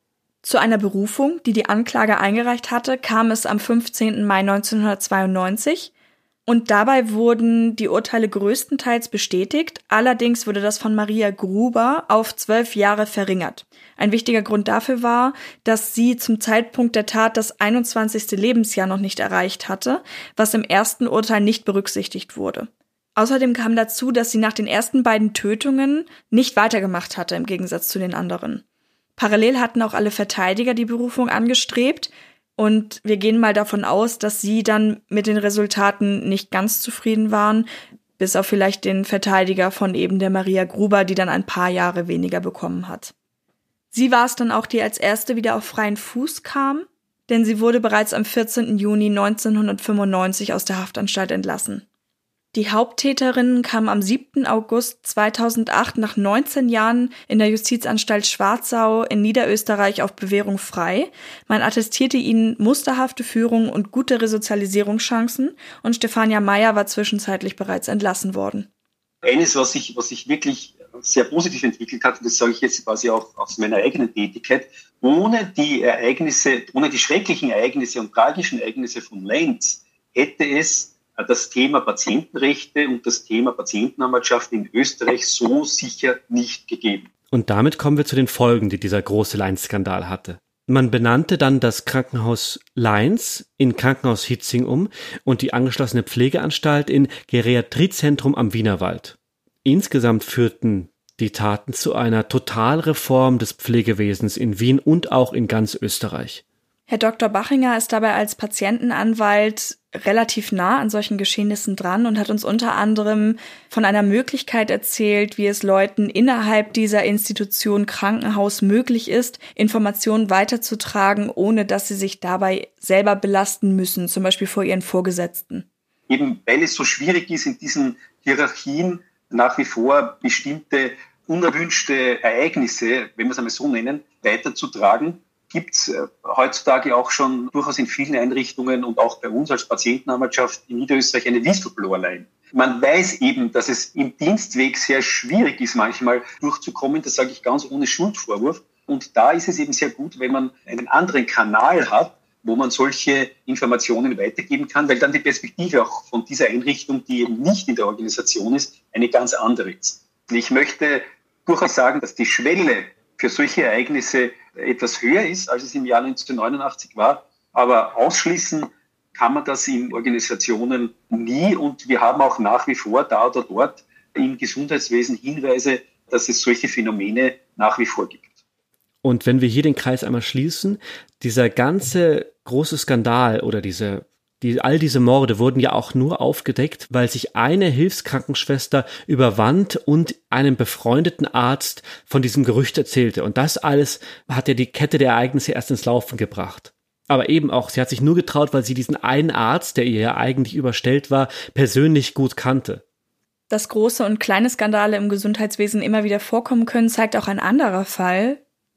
Zu einer Berufung, die die Anklage eingereicht hatte, kam es am fünfzehnten Mai neunzehnhundertzweiundneunzig. Und dabei wurden die Urteile größtenteils bestätigt, allerdings wurde das von Maria Gruber auf zwölf Jahre verringert. Ein wichtiger Grund dafür war, dass sie zum Zeitpunkt der Tat das einundzwanzigste Lebensjahr noch nicht erreicht hatte, was im ersten Urteil nicht berücksichtigt wurde. Außerdem kam dazu, dass sie nach den ersten beiden Tötungen nicht weitergemacht hatte, im Gegensatz zu den anderen. Parallel hatten auch alle Verteidiger die Berufung angestrebt, und wir gehen mal davon aus, dass sie dann mit den Resultaten nicht ganz zufrieden waren, bis auf vielleicht den Verteidiger von eben der Maria Gruber, die dann ein paar Jahre weniger bekommen hat. Sie war es dann auch, die als erste wieder auf freien Fuß kam, denn sie wurde bereits am vierzehnten Juni neunzehnhundertfünfundneunzig aus der Haftanstalt entlassen. Die Haupttäterin kam am siebten August zweitausendacht nach neunzehn Jahren in der Justizanstalt Schwarzau in Niederösterreich auf Bewährung frei. Man attestierte ihnen musterhafte Führung und gute Resozialisierungschancen und Stefania Meyer war zwischenzeitlich bereits entlassen worden. Eines, was sich, was sich wirklich sehr positiv entwickelt hat, und das sage ich jetzt quasi auch aus meiner eigenen Tätigkeit, ohne die Ereignisse, ohne die schrecklichen Ereignisse und tragischen Ereignisse von Lenz hätte es das Thema Patientenrechte und das Thema Patientenanwaltschaft in Österreich so sicher nicht gegeben. Und damit kommen wir zu den Folgen, die dieser große Leins-Skandal hatte. Man benannte dann das Krankenhaus Leins in Krankenhaus Hietzing um und die angeschlossene Pflegeanstalt in Geriatriezentrum am Wienerwald. Insgesamt führten die Taten zu einer Totalreform des Pflegewesens in Wien und auch in ganz Österreich. Herr Doktor Bachinger ist dabei als Patientenanwalt relativ nah an solchen Geschehnissen dran und hat uns unter anderem von einer Möglichkeit erzählt, wie es Leuten innerhalb dieser Institution Krankenhaus möglich ist, Informationen weiterzutragen, ohne dass sie sich dabei selber belasten müssen, zum Beispiel vor ihren Vorgesetzten. Eben weil es so schwierig ist, in diesen Hierarchien nach wie vor bestimmte unerwünschte Ereignisse, wenn wir es einmal so nennen, weiterzutragen, gibt es heutzutage auch schon durchaus in vielen Einrichtungen und auch bei uns als Patientenanwaltschaft in Niederösterreich eine Whistleblower-Line. Man weiß eben, dass es im Dienstweg sehr schwierig ist, manchmal durchzukommen. Das sage ich ganz ohne Schuldvorwurf. Und da ist es eben sehr gut, wenn man einen anderen Kanal hat, wo man solche Informationen weitergeben kann, weil dann die Perspektive auch von dieser Einrichtung, die eben nicht in der Organisation ist, eine ganz andere ist. Ich möchte durchaus sagen, dass die Schwelle für solche Ereignisse etwas höher ist, als es im Jahr neunzehnhundertneunundachtzig war. Aber ausschließen kann man das in Organisationen nie. Und wir haben auch nach wie vor da oder dort im Gesundheitswesen Hinweise, dass es solche Phänomene nach wie vor gibt. Und wenn wir hier den Kreis einmal schließen, dieser ganze große Skandal oder diese Die, all diese Morde wurden ja auch nur aufgedeckt, weil sich eine Hilfskrankenschwester überwand und einem befreundeten Arzt von diesem Gerücht erzählte. Und das alles hat ja die Kette der Ereignisse erst ins Laufen gebracht. Aber eben auch, sie hat sich nur getraut, weil sie diesen einen Arzt, der ihr ja eigentlich überstellt war, persönlich gut kannte. Dass große und kleine Skandale im Gesundheitswesen immer wieder vorkommen können, zeigt auch ein anderer Fall,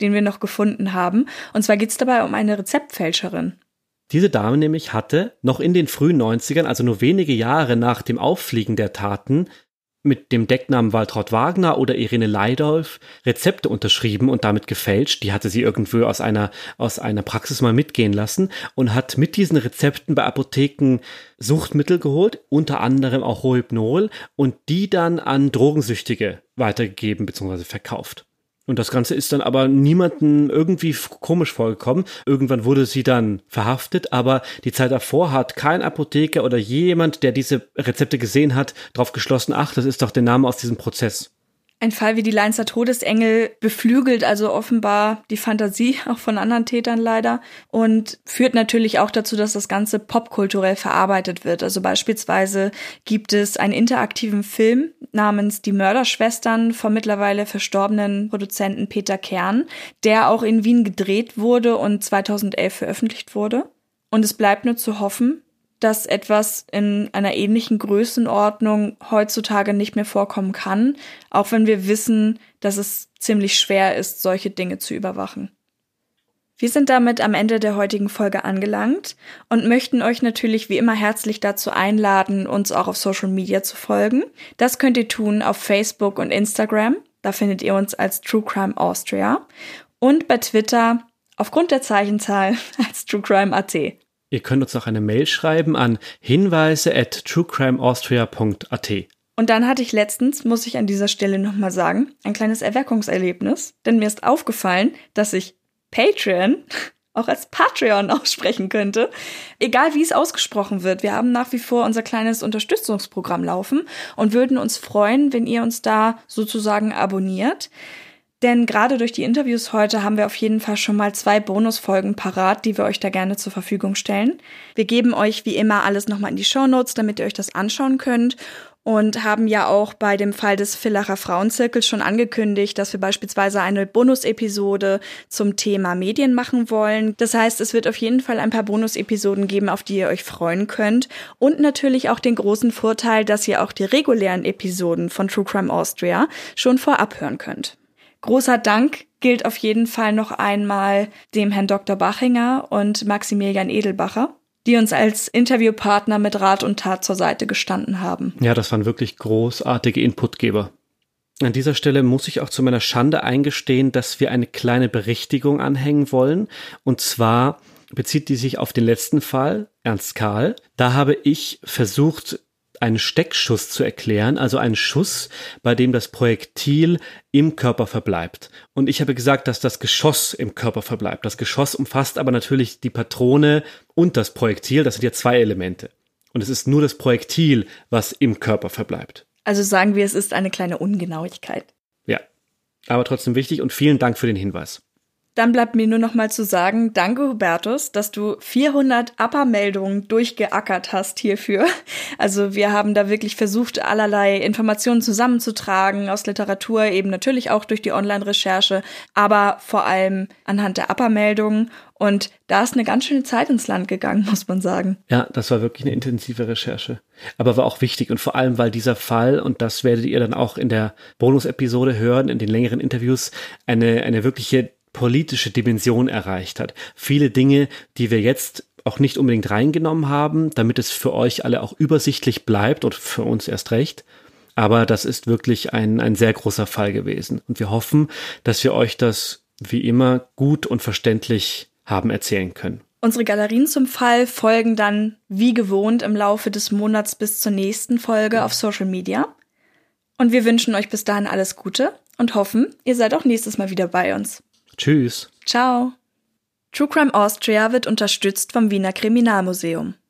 den wir noch gefunden haben. Und zwar geht es dabei um eine Rezeptfälscherin. Diese Dame nämlich hatte noch in den frühen neunzigern, also nur wenige Jahre nach dem Auffliegen der Taten, mit dem Decknamen Waltraud Wagner oder Irene Leidolf Rezepte unterschrieben und damit gefälscht. Die hatte sie irgendwo aus einer, aus einer Praxis mal mitgehen lassen und hat mit diesen Rezepten bei Apotheken Suchtmittel geholt, unter anderem auch Rohypnol, und die dann an Drogensüchtige weitergegeben bzw. verkauft. Und das Ganze ist dann aber niemandem irgendwie komisch vorgekommen. Irgendwann wurde sie dann verhaftet, aber die Zeit davor hat kein Apotheker oder jemand, der diese Rezepte gesehen hat, drauf geschlossen, ach, das ist doch der Name aus diesem Prozess. Ein Fall wie die Leinzer Todesengel beflügelt also offenbar die Fantasie auch von anderen Tätern leider und führt natürlich auch dazu, dass das Ganze popkulturell verarbeitet wird. Also beispielsweise gibt es einen interaktiven Film namens Die Mörderschwestern vom mittlerweile verstorbenen Produzenten Peter Kern, der auch in Wien gedreht wurde und zweitausendelf veröffentlicht wurde. Und es bleibt nur zu hoffen, dass etwas in einer ähnlichen Größenordnung heutzutage nicht mehr vorkommen kann, auch wenn wir wissen, dass es ziemlich schwer ist, solche Dinge zu überwachen. Wir sind damit am Ende der heutigen Folge angelangt und möchten euch natürlich wie immer herzlich dazu einladen, uns auch auf Social Media zu folgen. Das könnt ihr tun auf Facebook und Instagram, da findet ihr uns als True Crime Austria, und bei Twitter aufgrund der Zeichenzahl als True Crime Punkt a t. Ihr könnt uns auch eine Mail schreiben an hinweise at truecrimeaustria punkt a t. Und dann hatte ich letztens, muss ich an dieser Stelle nochmal sagen, ein kleines Erweckungserlebnis, denn mir ist aufgefallen, dass ich Patreon auch als Patreon aussprechen könnte. Egal wie es ausgesprochen wird, wir haben nach wie vor unser kleines Unterstützungsprogramm laufen und würden uns freuen, wenn ihr uns da sozusagen abonniert. Denn gerade durch die Interviews heute haben wir auf jeden Fall schon mal zwei Bonusfolgen parat, die wir euch da gerne zur Verfügung stellen. Wir geben euch wie immer alles nochmal in die Shownotes, damit ihr euch das anschauen könnt. Und haben ja auch bei dem Fall des Villacher Frauenzirkels schon angekündigt, dass wir beispielsweise eine Bonus-Episode zum Thema Medien machen wollen. Das heißt, es wird auf jeden Fall ein paar Bonus-Episoden geben, auf die ihr euch freuen könnt. Und natürlich auch den großen Vorteil, dass ihr auch die regulären Episoden von True Crime Austria schon vorab hören könnt. Großer Dank gilt auf jeden Fall noch einmal dem Herrn Doktor Bachinger und Maximilian Edelbacher, die uns als Interviewpartner mit Rat und Tat zur Seite gestanden haben. Ja, das waren wirklich großartige Inputgeber. An dieser Stelle muss ich auch zu meiner Schande eingestehen, dass wir eine kleine Berichtigung anhängen wollen. Und zwar bezieht die sich auf den letzten Fall, Ernst Karl. Da habe ich versucht, einen Steckschuss zu erklären, also einen Schuss, bei dem das Projektil im Körper verbleibt. Und ich habe gesagt, dass das Geschoss im Körper verbleibt. Das Geschoss umfasst aber natürlich die Patrone und das Projektil. Das sind ja zwei Elemente. Und es ist nur das Projektil, was im Körper verbleibt. Also sagen wir, es ist eine kleine Ungenauigkeit. Ja, aber trotzdem wichtig und vielen Dank für den Hinweis. Dann bleibt mir nur noch mal zu sagen, danke Hubertus, dass du vierhundert A P A-Meldungen durchgeackert hast hierfür. Also wir haben da wirklich versucht, allerlei Informationen zusammenzutragen, aus Literatur, eben natürlich auch durch die Online-Recherche, aber vor allem anhand der A P A-Meldungen. Und da ist eine ganz schöne Zeit ins Land gegangen, muss man sagen. Ja, das war wirklich eine intensive Recherche. Aber war auch wichtig und vor allem, weil dieser Fall, und das werdet ihr dann auch in der Bonus-Episode hören, in den längeren Interviews, eine, eine wirkliche politische Dimension erreicht hat. Viele Dinge, die wir jetzt auch nicht unbedingt reingenommen haben, damit es für euch alle auch übersichtlich bleibt und für uns erst recht. Aber das ist wirklich ein, ein sehr großer Fall gewesen. Und wir hoffen, dass wir euch das wie immer gut und verständlich haben erzählen können. Unsere Galerien zum Fall folgen dann wie gewohnt im Laufe des Monats bis zur nächsten Folge auf Social Media. Und wir wünschen euch bis dahin alles Gute und hoffen, ihr seid auch nächstes Mal wieder bei uns. Tschüss. Ciao. True Crime Austria wird unterstützt vom Wiener Kriminalmuseum.